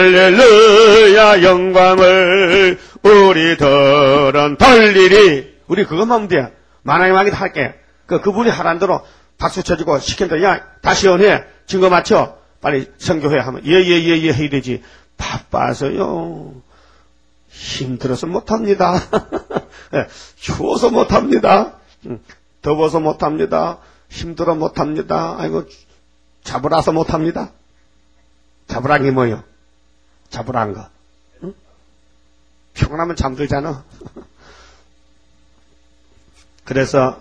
할렐루야 영광을 우리들은 돌리리. 우리 그것만 하면 돼. 만왕의 왕이 다 할게. 그 그분이 하라는 대로 박수 쳐주고 시킨다. 야 다시 연해. 증거 맞춰. 빨리 선교회 하면 예예예예 예, 예, 해야 되지. 바빠서요. 힘들어서 못합니다. 추워서 못합니다. 더워서 못합니다. 힘들어 못합니다. 아이고 잡으라서 못합니다. 잡으란 게 뭐요? 잡으란 거. 응? 피곤하면 잠들잖아. 그래서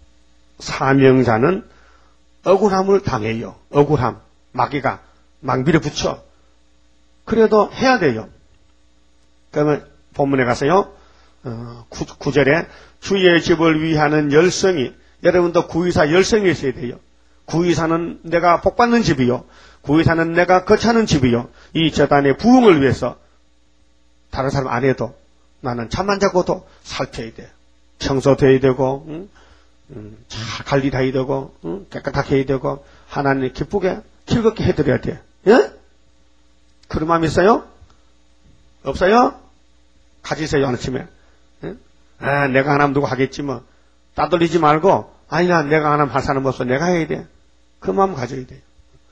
사명자는 억울함을 당해요. 억울함. 마귀가 망비를 붙여. 그래도 해야 돼요. 그러면 본문에 가서요. 어, 구 절에 주의 집을 위하는 열성이, 여러분도 구의사 열성이 있어야 돼요. 구의사는 내가 복받는 집이요, 구의사는 내가 거처하는 집이요, 이 재단의 부흥을 위해서 다른 사람 안 해도 나는 잠만 자고도 살펴야 돼. 청소돼야 되고, 응? 음, 잘 관리해야 되고, 응? 깨끗하게 해야 되고, 하나님 기쁘게 즐겁게 해드려야 돼. 예? 그런 마음 있어요? 없어요? 가지세요, 아침에. 예? 아, 내가 하나면 누구 하겠지 뭐. 따돌리지 말고, 아니야, 내가 하나면 할 사람 없어. 내가 해야 돼. 그 마음 가져야 돼요.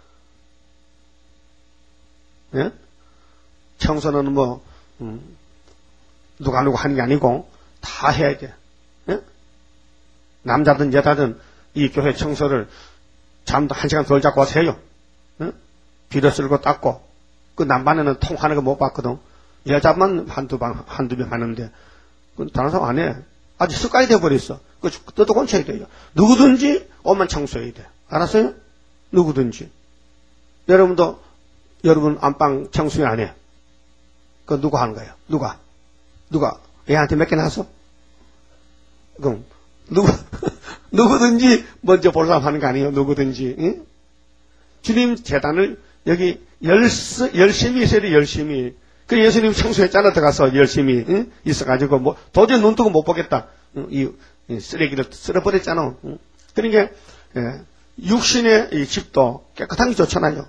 예? 청소는 뭐, 음, 누가 누구 하는 게 아니고, 다 해야 돼. 예? 남자든 여자든 이 교회 청소를 잠도 한 시간 덜 자고 와서 해요. 예? 빌어 쓸고 닦고, 그 남반에는 통하는 거 못 봤거든. 여자만 한두 방, 한두 명 하는데, 그 다른 사람 안 해. 아직 습관이 돼버렸어. 그, 뜻도 고쳐야 돼요. 누구든지 옷만 청소해야 돼. 알았어요? 누구든지. 여러분도, 여러분 안방 청소해 안 해. 그 누가 하는 거예요? 누가? 누가? 얘한테 몇 개 나서? 그럼, 누구, 누구든지 먼저 볼 사람 하는 거 아니에요? 누구든지. 응? 주님 재단을 여기 열스, 열심히 있어야 돼, 열심히. 그 예수님 청소했잖아, 들어가서 열심히, 응? 있어가지고, 뭐, 도저히 눈 뜨고 못 보겠다. 응? 이, 이 쓰레기를 쓸어버렸잖아. 응? 그러니까, 예, 육신의 이 집도 깨끗한 게 좋잖아요.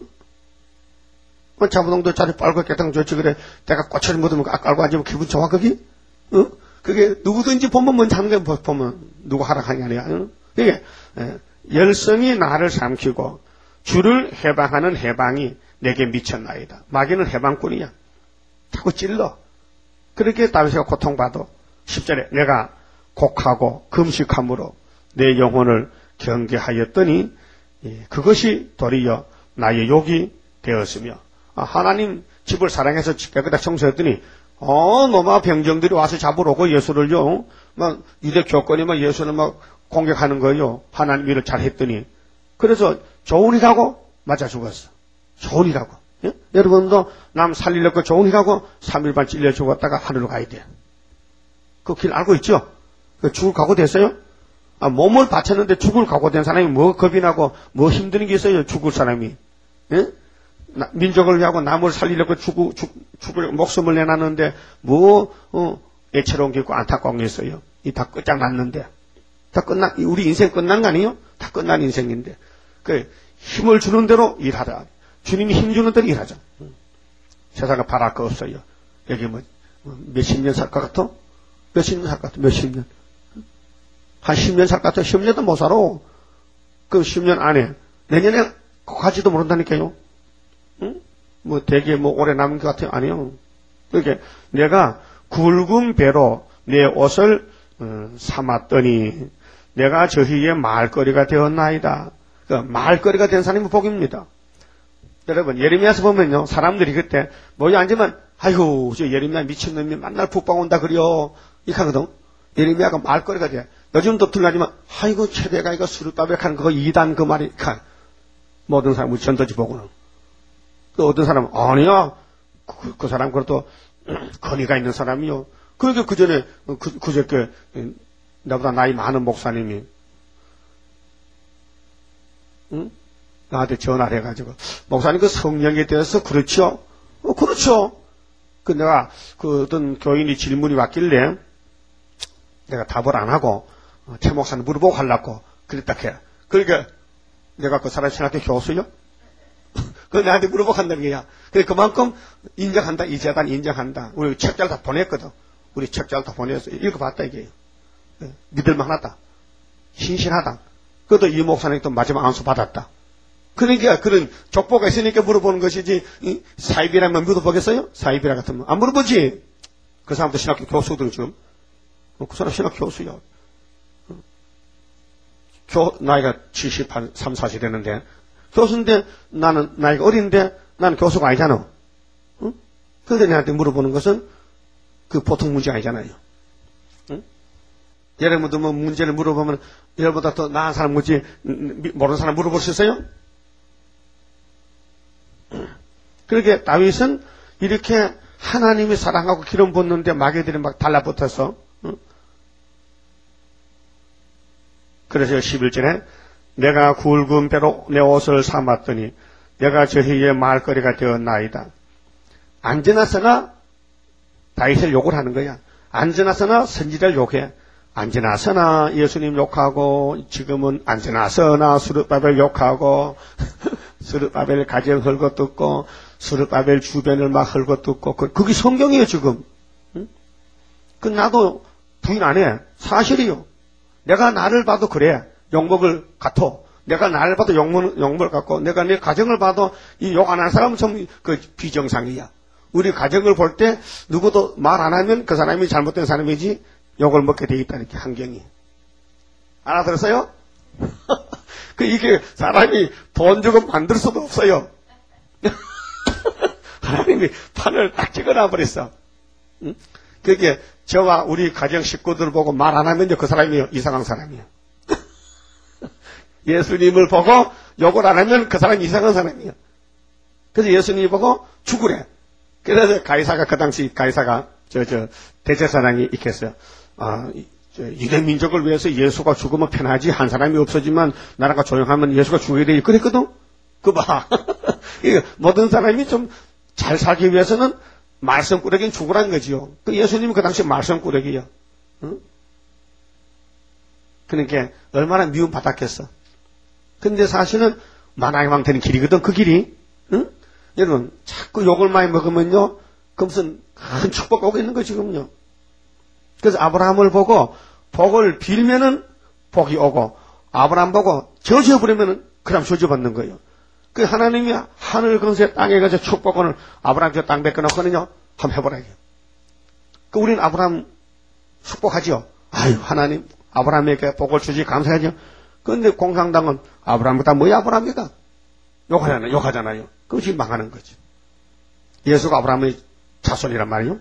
뭐, 자부동도 자리 빨고 깨끗한 게 좋지. 그래, 내가 꼬처리 묻으면 깔고 앉으면 기분 좋아, 거기? 응? 그게 누구든지 보면 먼저 하는 거 보면 누구 하라 하는 게 아니야. 응? 그게, 예, 열성이 나를 삼키고, 주를 해방하는 해방이 내게 미쳤나이다. 마귀는 해방꾼이야. 자꾸 찔러. 그렇게 다윗이가 고통받아. 십 절에 내가 곡하고 금식함으로 내 영혼을 경계하였더니 그것이 도리어 나의 욕이 되었으며, 아, 하나님 집을 사랑해서 깨끗하게 청소했더니 어, 너마 병정들이 와서 잡으러 오고 예수를요, 막 유대 교권이 막 예수를 막 공격하는 거요. 하나님 일을 잘했더니 그래서 좋은 일하고 맞아 죽었어. 좋은 일하고. 예? 여러분도 남 살리려고 좋은 일하고 삼 일 반 찔려 죽었다가 하늘로 가야 돼. 그 길 알고 있죠? 그 죽을 각오 됐어요? 아, 몸을 바쳤는데 죽을 각오 된 사람이 뭐 겁이 나고 뭐 힘드는 게 있어요? 죽을 사람이. 예? 나, 민족을 위하고 남을 살리려고 죽을, 죽, 죽을 목숨을 내놨는데 뭐 어, 애처로운 게 있고 안타까운 게 있어요. 이 다 끝장났는데. 다 끝나, 우리 인생 끝난 거 아니에요? 다 끝난 인생인데. 그 힘을 주는 대로 일하라. 주님이 힘 주는 대로 일하자. 세상에 바랄 거 없어요. 여기 뭐 몇십 년 살 것 같아? 몇십 년 살 것 같아? 몇십 년? 한 십 년 살 것 같아? 십 년도 못 살아. 그 십 년 안에 내년에 가지도 모른다니까요. 응? 뭐 되게 뭐 오래 남은 것 같아요? 아니요. 그러니까 내가 굵은 배로 내 옷을 어, 삼았더니 내가 저희의 말거리가 되었나이다. 그 말거리가 된 사람이 복입니다. 여러분, 예레미야서 보면요, 사람들이 그때 모여 앉으면 아이고 저 예레미야 미친놈이 만날 북방 온다 그려 이렇게 하거든. 예레미야가 말거리가 돼. 요즘도 들어가지만 아이고 최대가 이거 수르바백하는 그거 이단 그 말이 칸. 모든 사람 우리 전도지 보고는 또 어떤 사람은 아니야 그, 그 사람 그래도 건의가 있는 사람이요. 그러니까 그 전에 그, 그저께 나보다 나이 많은 목사님이 응? 나한테 전화를 해가지고 목사님 그 성령에 대해서 그렇죠? 어, 그렇죠. 그 내가 그 어떤 교인이 질문이 왔길래 내가 답을 안 하고 어, 최 목사님 물어보고 하려고 그랬다 해. 그러니까 내가 그 사람 신학교 교수요? 그 나한테 물어보고 한다는 거야. 그래 그만큼 인정한다. 이 재단 인정한다. 우리 책자를 다 보냈거든. 우리 책자를 다 보내서 읽어봤다 이게. 믿을만하다. 신실하다. 그것도 이 목사님이 또 마지막 안수 받았다. 그러니까 그런 족보가 있으니까 물어보는 것이지 사입이라면 물어보겠어요? 사입이라 같으면 안 물어보지. 그 사람도 신학교 교수들 지금. 그 사람 신학교 교수야. 교, 나이가 칠십삼, 사십 되는데 교수인데 나는 나이가 어린데 나는 교수가 아니잖아. 응? 그런데 내한테 물어보는 것은 그 보통 문제가 아니잖아요. 응? 여러분도 뭐 문제를 물어보면 여러분보다 더 나은 사람 뭐지 모르는 사람 물어볼 수 있어요? 그렇게 다윗은 이렇게 하나님이 사랑하고 기름 붓는데 마귀들이 막 달라붙어서 응? 그래서 십일 절에 내가 굵은 배로 내 옷을 삼았더니 내가 저희의 말거리가 되었나이다. 안지나서나 다윗을 욕을 하는 거야. 안지나서나 선지자를 욕해. 안지나서나 예수님 욕하고 지금은 안지나서나 스룹바벨 욕하고 스룹바벨 가정 헐거뜯고 스룹바벨 주변을 막 헐거뜯고 그, 그게 성경이에요 지금. 응? 그 나도 부인 안 해. 사실이요. 내가 나를 봐도 그래. 욕먹을 같아. 내가 나를 봐도 욕먹, 욕먹을 같고 내가 내 가정을 봐도 이 욕 안 하는 사람은 좀 그 비정상이야. 우리 가정을 볼 때 누구도 말 안 하면 그 사람이 잘못된 사람이지 욕을 먹게 돼 있다는 게 환경이. 알아들었어요? 그 이게 사람이 돈 주고 만들 수도 없어요. 하나님이 판을 딱 찍어놔 버렸어. 응? 그게 저와 우리 가정 식구들 보고 말 안 하면 그 사람이 이상한 사람이야. 예수님을 보고 욕을 안 하면 그 사람이 이상한 사람이야. 그래서 예수님이 보고 죽으래. 그래서 가이사가 그 당시 가이사가 저 저 대제사장이 있겠어요. 아, 유대 민족을 위해서 예수가 죽으면 편하지 한 사람이 없어지만 나라가 조용하면 예수가 죽어야 돼. 그랬거든. 그 봐. 모든 사람이 좀 잘 살기 위해서는 말썽꾸러기는 죽으라는 거지요. 그 예수님은 그 당시 말썽꾸러기야. 응? 그러니까 얼마나 미움 받았겠어. 근데 사실은 만왕의 왕 되는 길이거든. 그 길이. 응? 여러분 자꾸 욕을 많이 먹으면요. 그 무슨 큰 축복 오고 있는 거 지금요. 그래서 아브라함을 보고 복을 빌면은 복이 오고 아브라함 보고 저주해버리면은 그럼 저주받는 거예요. 그 하나님이 하늘 근세 땅에 가서 축복을 아브라함 땅 뺏겨놓거든요. 한번 해보라. 그 우리는 아브라함 축복하지요. 아유 하나님 아브라함에게 복을 주지 감사하죠. 그런데 공산당은 아브라함보다 뭐야 아브라함이가 욕하잖아요. 욕하잖아요. 그것이 망하는 거지. 예수가 아브라함의 자손이란 말이요.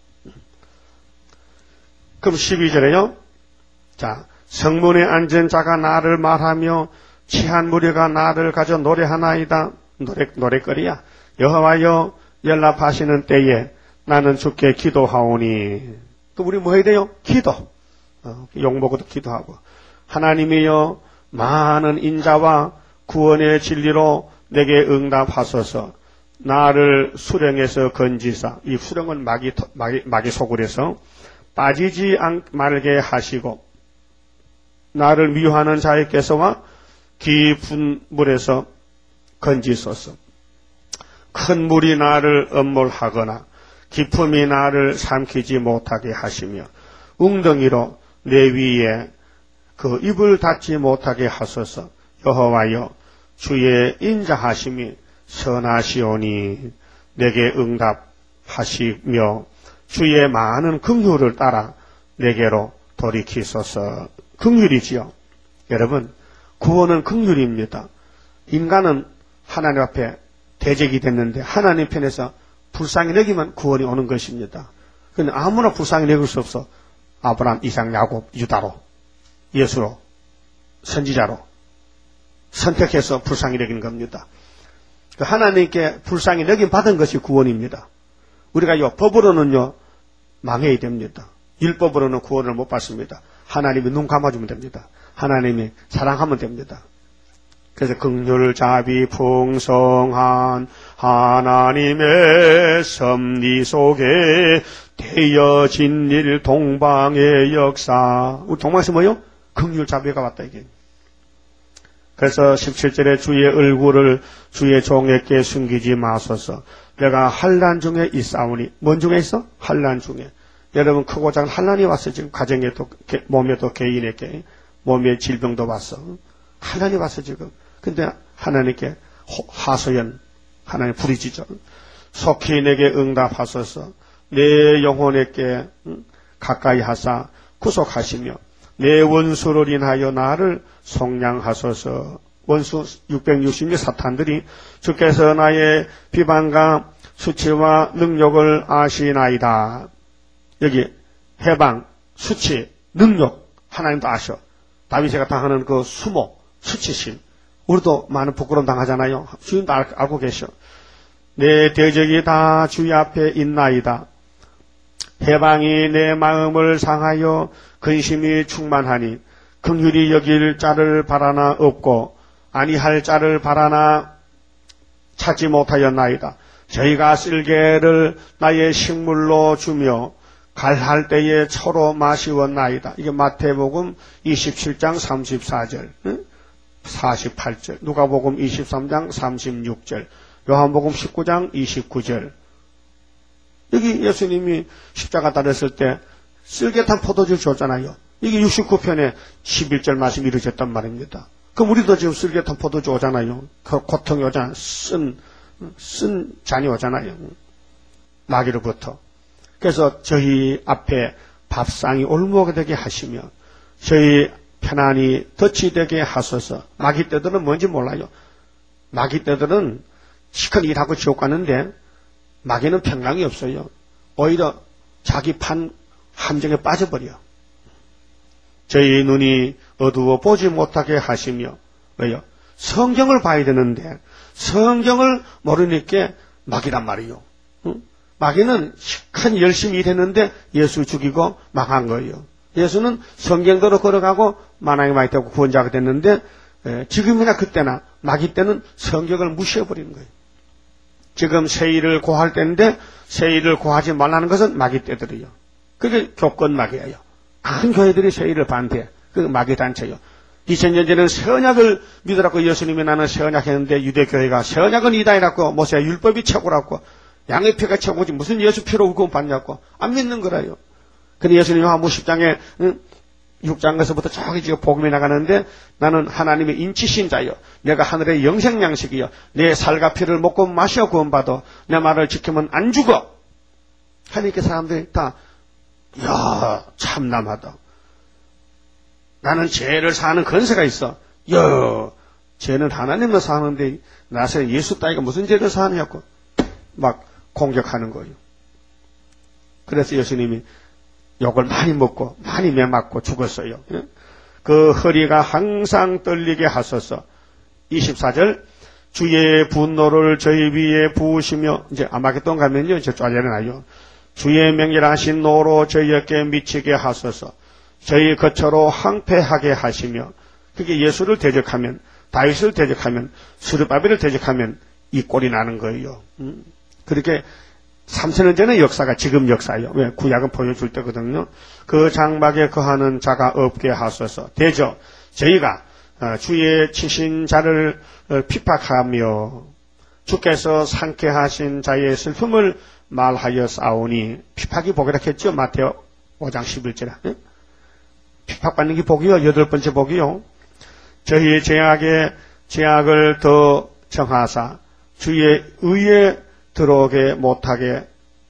그럼 십이 절에요. 자, 성문에 앉은 자가 나를 말하며 취한 무리가 나를 가져 노래하나이다. 노래, 노래거리야. 여호와여 연락하시는 때에 나는 주께 기도하오니. 그 우리 뭐 해야 돼요? 기도. 어, 욕먹어도 기도하고. 하나님이여 많은 인자와 구원의 진리로 내게 응답하소서. 나를 수령에서 건지사. 이 수령은 마귀, 마귀, 마귀 소굴에서 빠지지 않, 말게 하시고 나를 미워하는 자에게서와 깊은 물에서 건지소서. 큰 물이 나를 엄몰하거나 깊음이 나를 삼키지 못하게 하시며 웅덩이로 내 위에 그 입을 닫지 못하게 하소서. 여호와여 주의 인자하심이 선하시오니 내게 응답하시며 주의 많은 긍휼을 따라 내게로 돌이키소서. 긍휼이지요. 여러분 구원은 긍휼입니다. 인간은 하나님 앞에 대적이 됐는데 하나님 편에서 불쌍히 여기면 구원이 오는 것입니다. 그런데 아무나 불쌍히 여길 수 없어. 아브라함, 이삭, 야곱, 유다로, 예수로, 선지자로 선택해서 불쌍히 여기는 겁니다. 하나님께 불쌍히 여김 받은 것이 구원입니다. 우리가 요 법으로는요 망해야 됩니다. 율법으로는 구원을 못 받습니다. 하나님이 눈 감아주면 됩니다. 하나님이 사랑하면 됩니다. 그래서 긍휼자비 풍성한 하나님의 섭리 속에 되어진 일 동방의 역사. 우리 동방에서 뭐요? 긍휼자비가 왔다 이게. 그래서 십칠 절에 주의 얼굴을 주의 종에게 숨기지 마소서. 내가 환난 중에 있사오니. 뭔 중에 있어? 환난 중에. 여러분 크고 작은 환난이 왔어. 지금 가정에도 몸에도 개인에게 몸에 질병도 왔어. 환난이 왔어 지금. 근데 하나님께 하소연 하나님 부르짖어. 속히 내게 응답하소서. 내 영혼에게 가까이 하사 구속하시며 내 원수를 인하여 나를 속량하소서. 원수 육백육십육 사탄들이 주께서 나의 비방과 수치와 능력을 아시나이다. 여기 해방, 수치, 능력 하나님도 아셔. 다윗이가 당하는 그 수모, 수치심. 우리도 많은 부끄러움 당하잖아요. 주님도 알, 알고 계셔. 내 대적이 다 주의 앞에 있나이다. 해방이 내 마음을 상하여 근심이 충만하니 긍휼히 여길 자를 바라나 없고 아니할 자를 바라나 찾지 못하였나이다. 저희가 쓸개를 나의 식물로 주며 갈할 때에 초로 마시웠나이다. 이게 마태복음 이십칠 장 삼십사 절, 사십팔 절, 누가복음 이십삼 장 삼십육 절, 요한복음 십구 장 이십구 절. 여기 예수님이 십자가 달렸을 때 쓸개탄 포도주를 줬잖아요. 이게 육십구 편에 십일 절 말씀이 이루어졌단 말입니다. 그럼 우리도 지금 쓸개탄 포도주 오잖아요. 그 고통이 오잖아요. 쓴, 쓴 잔이 오잖아요. 마귀로부터. 그래서 저희 앞에 밥상이 올무하게 되게 하시며 저희 편안히 덫이 되게 하소서. 마귀 떼들은 뭔지 몰라요. 마귀 떼들은 시큰 일하고 지옥 가는데 마귀는 평강이 없어요. 오히려 자기 판 함정에 빠져버려. 저희 눈이 어두워 보지 못하게 하시며 왜요? 성경을 봐야 되는데 성경을 모르니까 마귀란 말이요. 응? 마귀는 시큰 열심히 일했는데 예수 죽이고 망한 거예요. 예수는 성경대로 걸어가고 만왕이 많이 되고 구원자가 됐는데 에, 지금이나 그때나 마귀 때는 성경을 무시해버리는 거예요. 지금 세일을 고할 때인데 세일을 고하지 말라는 것은 마귀 때들이요. 그게 교권 마귀예요. 큰 교회들이 세일을 반대. 그게 마귀 단체요. 이천 년 전에는 새 언약을 믿으라고 예수님이 나는 새 언약 했는데 유대교회가 새 언약은 이다이라고 모세 율법이 최고라고 양의 피가 최고지 무슨 예수 피로 구원 받냐고 안 믿는 거라요. 근데 예수님이 요한복음 십 장에 응? 육 장에서부터 저기 지금 복음이 나가는데 나는 하나님의 인치신 자요. 내가 하늘의 영생 양식이요. 내 살과 피를 먹고 마셔 구원받아. 내 말을 지키면 안 죽어. 하니까 사람들이 다 야 참남하다. 나는 죄를 사는 권세가 있어. 야 죄는 하나님만 사는데 나서 예수 따위가 무슨 죄를 사느냐고 막 공격하는 거예요. 그래서 예수님이 욕을 많이 먹고 많이 매맞고 죽었어요. 그 허리가 항상 떨리게 하소서. 이십사 절 주의 분노를 저희 위에 부으시며 이제 아마겟돈 가면요 이제 쫓아내나요. 주의 명렬하신 노로 저희에게 미치게 하소서. 저희 거처로 황폐하게 하시며 그게 예수를 대적하면 다윗을 대적하면 스룹바벨을 대적하면 이 꼴이 나는 거예요. 음. 그렇게 삼천 년 전의 역사가 지금 역사예요. 왜? 구약은 보여줄 때거든요. 그 장막에 거하는 자가 없게 하소서. 대저 저희가 주의 치신 자를 핍박하며 주께서 상쾌하신 자의 슬픔을 말하여싸우니 핍박이 복이라 했죠. 마태오 오 장 십일 절에 핍박받는 게 복이요. 여덟 번째 복이요. 저희의 죄악에 죄악을 더 정하사 주의 의에 들어오게 못하게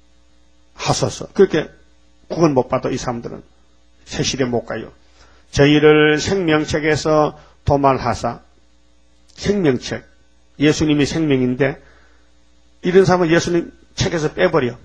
하소서. 그렇게 구원 못 받아 이 사람들은 세실에 못 가요. 저희를 생명책에서 도말하사. 생명책 예수님이 생명인데 이런 사람은 예수님 책에서 빼버려.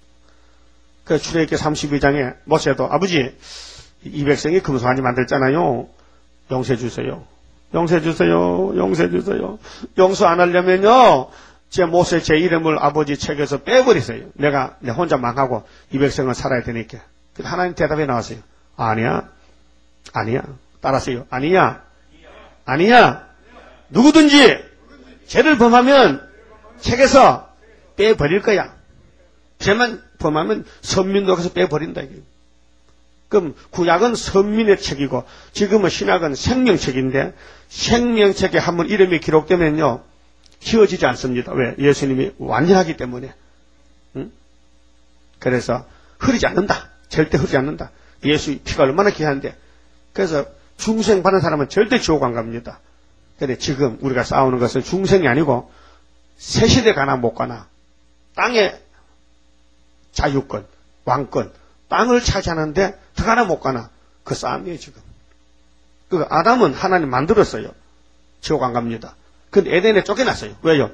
그 출애굽기 삼십이 장에 모세도 아버지 이 백성이 금송아지 만들잖아요. 용서해 주세요. 용서해 주세요. 용서해 주세요. 용서 안 하려면요. 제 모세 제 이름을 아버지 책에서 빼버리세요. 내가 내 혼자 망하고 이 백성은 살아야 되니까. 하나님 대답이 나왔어요. 아니야. 아니야. 따라하세요. 아니야. 아니야. 누구든지 죄를 범하면 책에서 빼버릴 거야. 죄만 범하면 선민록에서 빼버린다. 이게. 그럼 구약은 선민의 책이고 지금은 신약은 생명책인데 생명책에 한번 이름이 기록되면요. 지워지지 않습니다. 왜? 예수님이 완전하기 때문에. 응? 그래서 흐르지 않는다. 절대 흐르지 않는다. 예수 피가 얼마나 귀한데. 그래서 중생 받는 사람은 절대 지옥 안 갑니다. 그런데 지금 우리가 싸우는 것은 중생이 아니고 새 시대 가나 못 가나 땅의 자유권, 왕권, 땅을 차지하는데 들어가나 못 가나 그 싸움이에요 지금. 그 아담은 하나님 만들었어요. 지옥 안 갑니다. 근데 에덴에 쫓겨났어요. 왜요?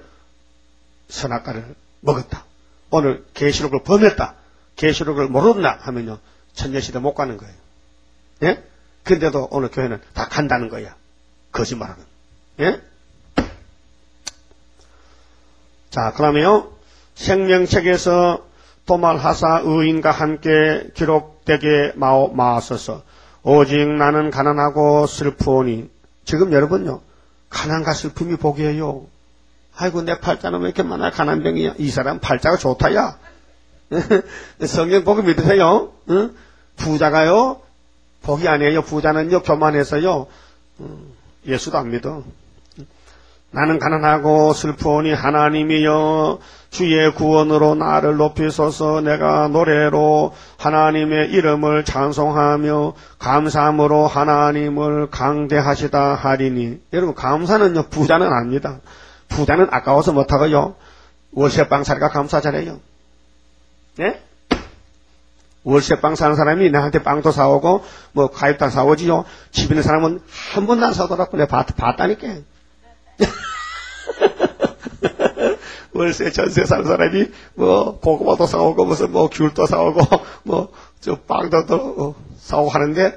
선악과를 먹었다. 오늘 계시록을 범했다. 계시록을 모른다 하면요. 천년시대 못 가는 거예요. 예? 근데도 오늘 교회는 다 간다는 거야. 거짓말하는. 예? 자, 그러면요. 생명책에서 도말하사 의인과 함께 기록되게 마오, 마하소서. 오직 나는 가난하고 슬프오니. 지금 여러분요, 가난과 슬픔이 복이에요. 아이고, 내 팔자는 왜 이렇게 많아? 가난병이야. 이 사람 팔자가 좋다, 야. 성경 보고 믿으세요. 응? 부자가요, 복이 아니에요. 부자는요, 교만해서요, 예수도 안 믿어. 나는 가난하고 슬프오니 하나님이여 주의 구원으로 나를 높이소서. 내가 노래로 하나님의 이름을 찬송하며 감사함으로 하나님을 강대하시다 하리니. 여러분, 감사는요, 부자는 아닙니다. 부자는 아까워서 못하고요, 월세방 살기가 감사 잘해요. 예? 월세방 사는 사람이 나한테 빵도 사오고 뭐 과일도 사오지요. 집 있는 사람은 한 번도 안 사오더라고. 내가 봤, 봤다니까. 월세 전세 사는 사람이 뭐 고구마도 사오고 무슨 뭐 귤도 사오고 뭐 저 빵도 또 사오고 하는데,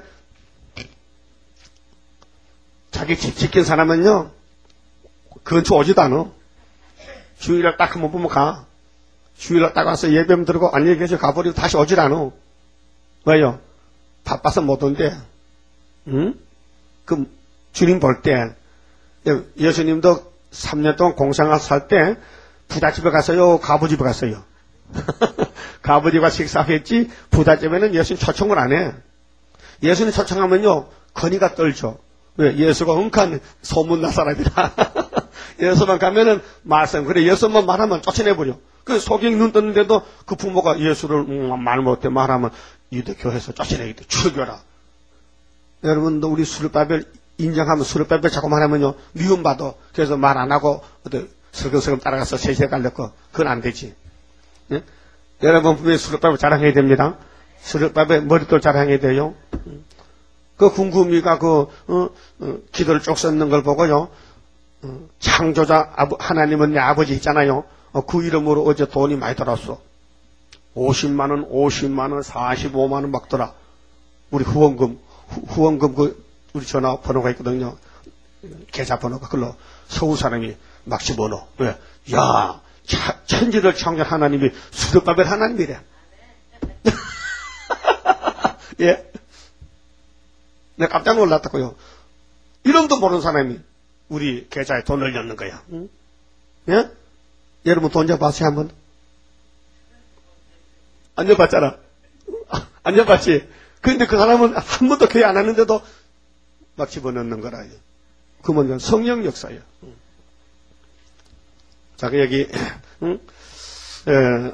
자기 집 지킨 사람은요 근처 오지도 않아. 주일날 딱 한 번 보면 가. 주일날 딱 와서 예배만 들고 안녕히 계셔 가버리고 다시 오질 않아. 왜요? 바빠서 못 온대. 응? 그 주님 볼 때, 예수님도 삼 년 동안 공생활 살 때 부잣집에 갔어요? 가부집에 갔어요? 가부집에 식사했지, 부잣집에는 예수님 초청을 안 해. 예수님 초청하면요, 건의가 떨죠. 왜? 예수가 웅한 소문난 사람이라. 예수만 가면은 말씀, 그래, 예수만 말하면 쫓아내버려. 그 속이 눈 떴는데도 그 부모가 예수를 음, 말 못해 말하면 유대교회에서 쫓아내기도 죽여라. 여러분도 우리 수르바벨 인정하면 수르바벨 자꾸 말하면요, 미움받아. 그래서 말 안 하고 어디 슬금슬금 따라가서 세시에 갈렸고, 그건 안 되지. 예? 여러분 분명히 수르바벨 자랑해야 됩니다. 수르바벨 머리도 자랑해야 돼요. 그 궁금이가 그 어, 어, 기도를 쭉 썼는 걸 보고요, 어, 창조자 아부, 하나님은 내 아버지 있잖아요. 어, 그 이름으로 어제 돈이 많이 들었어. 오십만 원, 오십만 원, 사십오만 원 막 들어. 우리 후원금, 후, 후원금 그 우리 전화번호가 있거든요. 계좌번호가 그걸로 서울 사람이 막 집어넣어. 왜? 야, 차, 천지를 창조한 하나님이 수르바벨 하나님이래. 예? 내가 깜짝 놀랐다고요. 이름도 모르는 사람이 우리 계좌에 돈을 넣는 거야. 응? 예? 여러분 돈 줘봤어요, 한번? 안 줘봤잖아. 안 줘봤지? 그런데 그 사람은 한 번도 교회 안 하는데도 막 집어넣는 거라. 그러면 성령 역사예요. 자, 그 여기, 응? 에,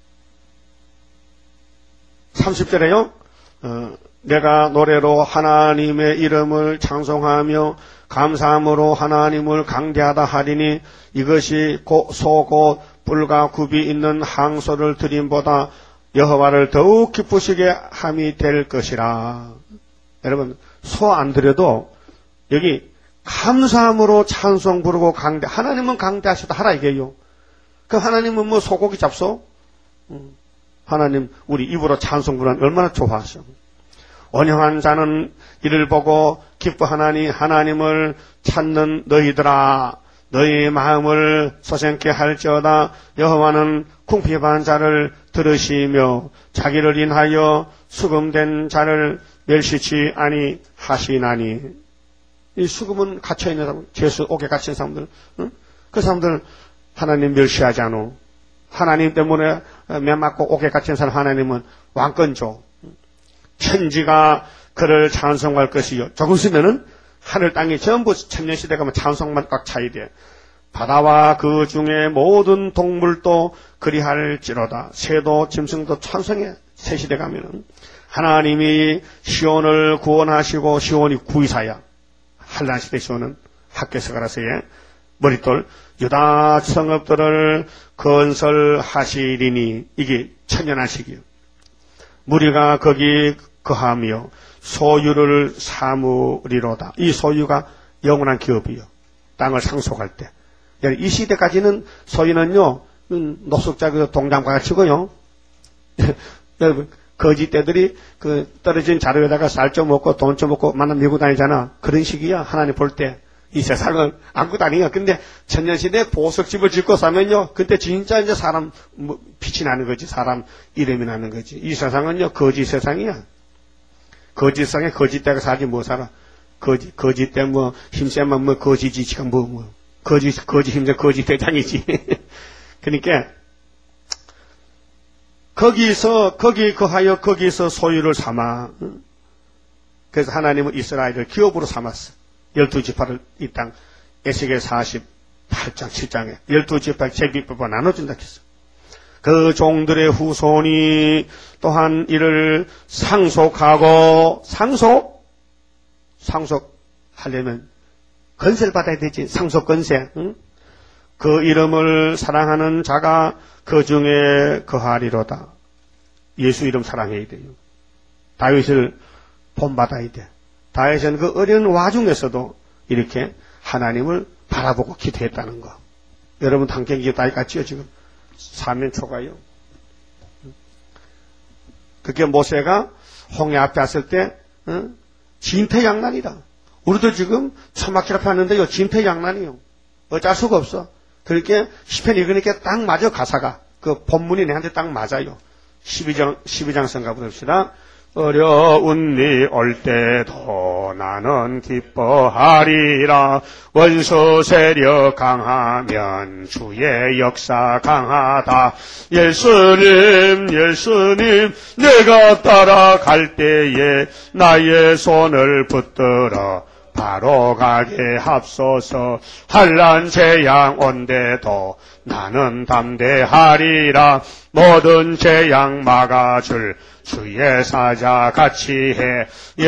삼십 절에요, 어, 내가 노래로 하나님의 이름을 찬송하며 감사함으로 하나님을 강대하다 하리니 이것이 소곧 뿔과 굽이 있는 항소를 드림보다 여호와를 더욱 기쁘시게 함이 될 것이라. 여러분, 소 안 드려도 여기 감사함으로 찬송 부르고 강대, 하나님은 강대하시다 하라 이게요. 그 하나님은 뭐 소고기 잡소? 음, 하나님 우리 입으로 찬송 부르는 얼마나 좋아하셔. 온영한 자는 이를 보고 기뻐하나니 하나님을 찾는 너희들아, 너희 마음을 소생케 할지어다. 여호와는 궁핍한 자를 들으시며 자기를 인하여 수금된 자를 멸시치 아니하시나니. 이 수금은 갇혀있는 사람, 죄수 옥에 갇힌 사람들, 응? 그 사람들 하나님 멸시하지 않아. 하나님 때문에 매 맞고 옥에 갇힌 사람 하나님은 왕권 줘. 천지가 그를 찬송할 것이요. 조금 있으면은 하늘 땅이 전부 천년시대 가면 찬송만 꽉 차야 돼. 바다와 그 중에 모든 동물도 그리할지로다. 새도 짐승도 찬송해. 새 시대 가면은 하나님이 시온을 구원하시고, 시온이 구이사야. 한란 시대 시온은 학교에서 가라서의 머릿돌 유다 성읍들을 건설하시리니 이게 천년하시기요. 무리가 거기 거하며 소유를 사무리로다. 이 소유가 영원한 기업이요. 땅을 상속할 때. 이 시대까지는 소유는요, 노숙자 그 동장과 같이고요. 여러분, 거지떼들이 그 떨어진 자루에다가 쌀 좀 먹고 돈 좀 먹고 만나 밀고 다니잖아. 그런 식이야. 하나님 볼 때. 이 세상은 아무것도 아니에요. 근데 천년시대에 보석집을 짓고 사면요, 그때 진짜 이제 사람, 뭐, 빛이 나는 거지. 사람 이름이 나는 거지. 이 세상은요, 거짓 세상이야. 거짓 세상에 거짓대가 살지 뭐 살아. 거짓, 거짓대 뭐, 힘세면 뭐, 거짓지치가 뭐, 뭐. 거짓, 거짓 힘세 거짓 대장이지. 그러니까, 거기서, 거기 거하여 거기서 소유를 삼아. 그래서 하나님은 이스라엘을 기업으로 삼았어. 열두 지파를 이 땅, 에스겔 사십팔 장, 칠 장에 열두 지파 제비법을 나눠준다 했어. 그 종들의 후손이 또한 이를 상속하고, 상속? 상속하려면 건세를 받아야 되지. 상속 건세. 응? 그 이름을 사랑하는 자가 그 중에 거하리로다. 예수 이름 사랑해야 돼요. 다윗을 본받아야 돼. 다윗은 그 어려운 와중에서도 이렇게 하나님을 바라보고 기도했다는 거. 여러분 함께 기도할 같지요 지금? 사면초가요. 그게 모세가 홍해 앞에 왔을 때 어? 진퇴양난이다. 우리도 지금 천막길 앞에 왔는데요, 진퇴양난이요. 어쩔 수가 없어. 그렇게 시편 읽으니까 딱 맞아. 가사가 그 본문이 내한테 딱 맞아요. 십이 장 십이 장 성가 부릅시다. 어려운 니 올 때도 나는 기뻐하리라. 원수 세력 강하면 주의 역사 강하다. 예수님 예수님 내가 따라갈 때에 나의 손을 붙들어 바로 가게 합소서. 한란 재앙 온데도 나는 담대하리라. 모든 재앙 막아줄 주의 사자 같이 해.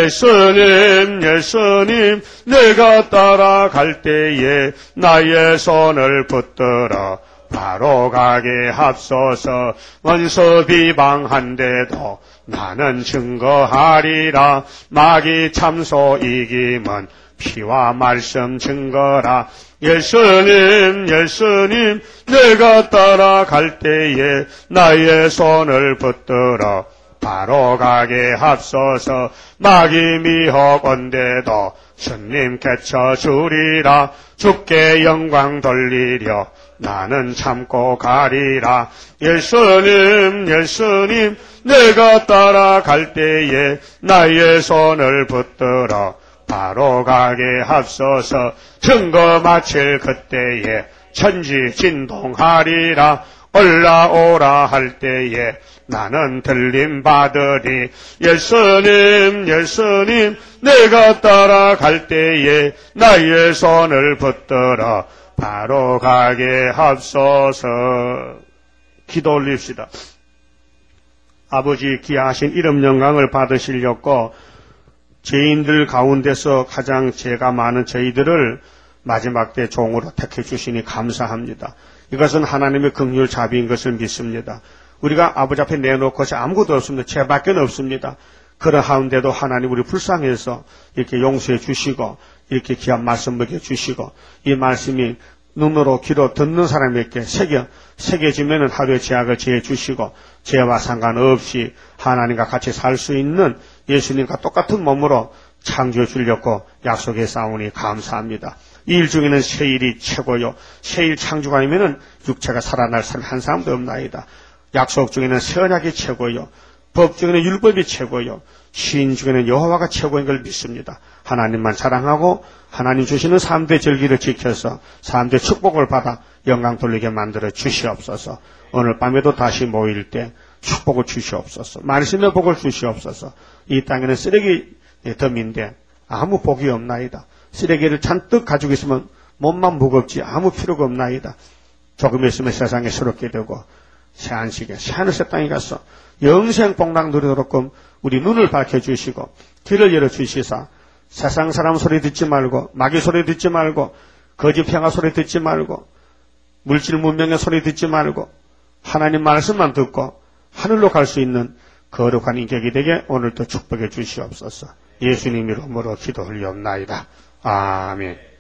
예수님 예수님 내가 따라갈 때에 나의 손을 붙들어 바로 가게 합소서. 원수 비방한데도 나는 증거하리라. 마귀 참소 이김은 피와 말씀 증거라. 예수님 예수님 내가 따라갈 때에 나의 손을 붙들어 바로 가게 합소서. 마귀 미혹 온데도 주님 개쳐주리라. 주께 영광 돌리려 나는 참고 가리라. 예수님 예수님 내가 따라갈 때에 나의 손을 붙들어 바로 가게 합소서. 증거 마칠 그때에 천지 진동하리라. 올라오라 할 때에 나는 들림 받으리. 예수님 예수님 내가 따라갈 때에 나의 손을 붙들어 바로 가게 합소서. 기도 올립시다. 아버지 귀하신 이름 영광을 받으시려고 죄인들 가운데서 가장 죄가 많은 저희들을 마지막 때 종으로 택해 주시니 감사합니다. 이것은 하나님의 긍휼 자비인 것을 믿습니다. 우리가 아버지 앞에 내놓고서 아무것도 없습니다. 죄밖에 없습니다. 그러하운데도 하나님 우리 불쌍해서 이렇게 용서해 주시고 이렇게 귀한 말씀 먹여 주시고 이 말씀이 눈으로 귀로 듣는 사람에게 새겨 새겨지면은 하루의 죄악을 지해 주시고 죄와 상관없이 하나님과 같이 살 수 있는 예수님과 똑같은 몸으로 창조해 주려고 약속해 싸우니 감사합니다. 이 일 중에는 세일이 최고요. 세일 창조가 아니면은 육체가 살아날 사람이 한 사람도 없나이다. 약속 중에는 새 언약이 최고요. 법 중에는 율법이 최고요. 시인 중에는 여호와가 최고인 걸 믿습니다. 하나님만 사랑하고 하나님 주시는 삼 대 절기를 지켜서 삼 대 축복을 받아 영광 돌리게 만들어 주시옵소서. 오늘 밤에도 다시 모일 때 축복을 주시옵소서. 말씀의 복을 주시옵소서. 이 땅에는 쓰레기 덤인데 아무 복이 없나이다. 쓰레기를 잔뜩 가지고 있으면 몸만 무겁지 아무 필요가 없나이다. 조금 있으면 세상에 새롭게 되고 새 안식에 새 하늘 새 땅에 가서 영생 복락 누리도록끔 우리 눈을 밝혀주시고 길을 열어주시사 세상 사람 소리 듣지 말고 마귀 소리 듣지 말고 거짓 평화 소리 듣지 말고 물질 문명의 소리 듣지 말고 하나님 말씀만 듣고 하늘로 갈 수 있는 거룩한 인격이 되게 오늘도 축복해 주시옵소서. 예수님 이름으로 기도 올리옵나이다. 아멘.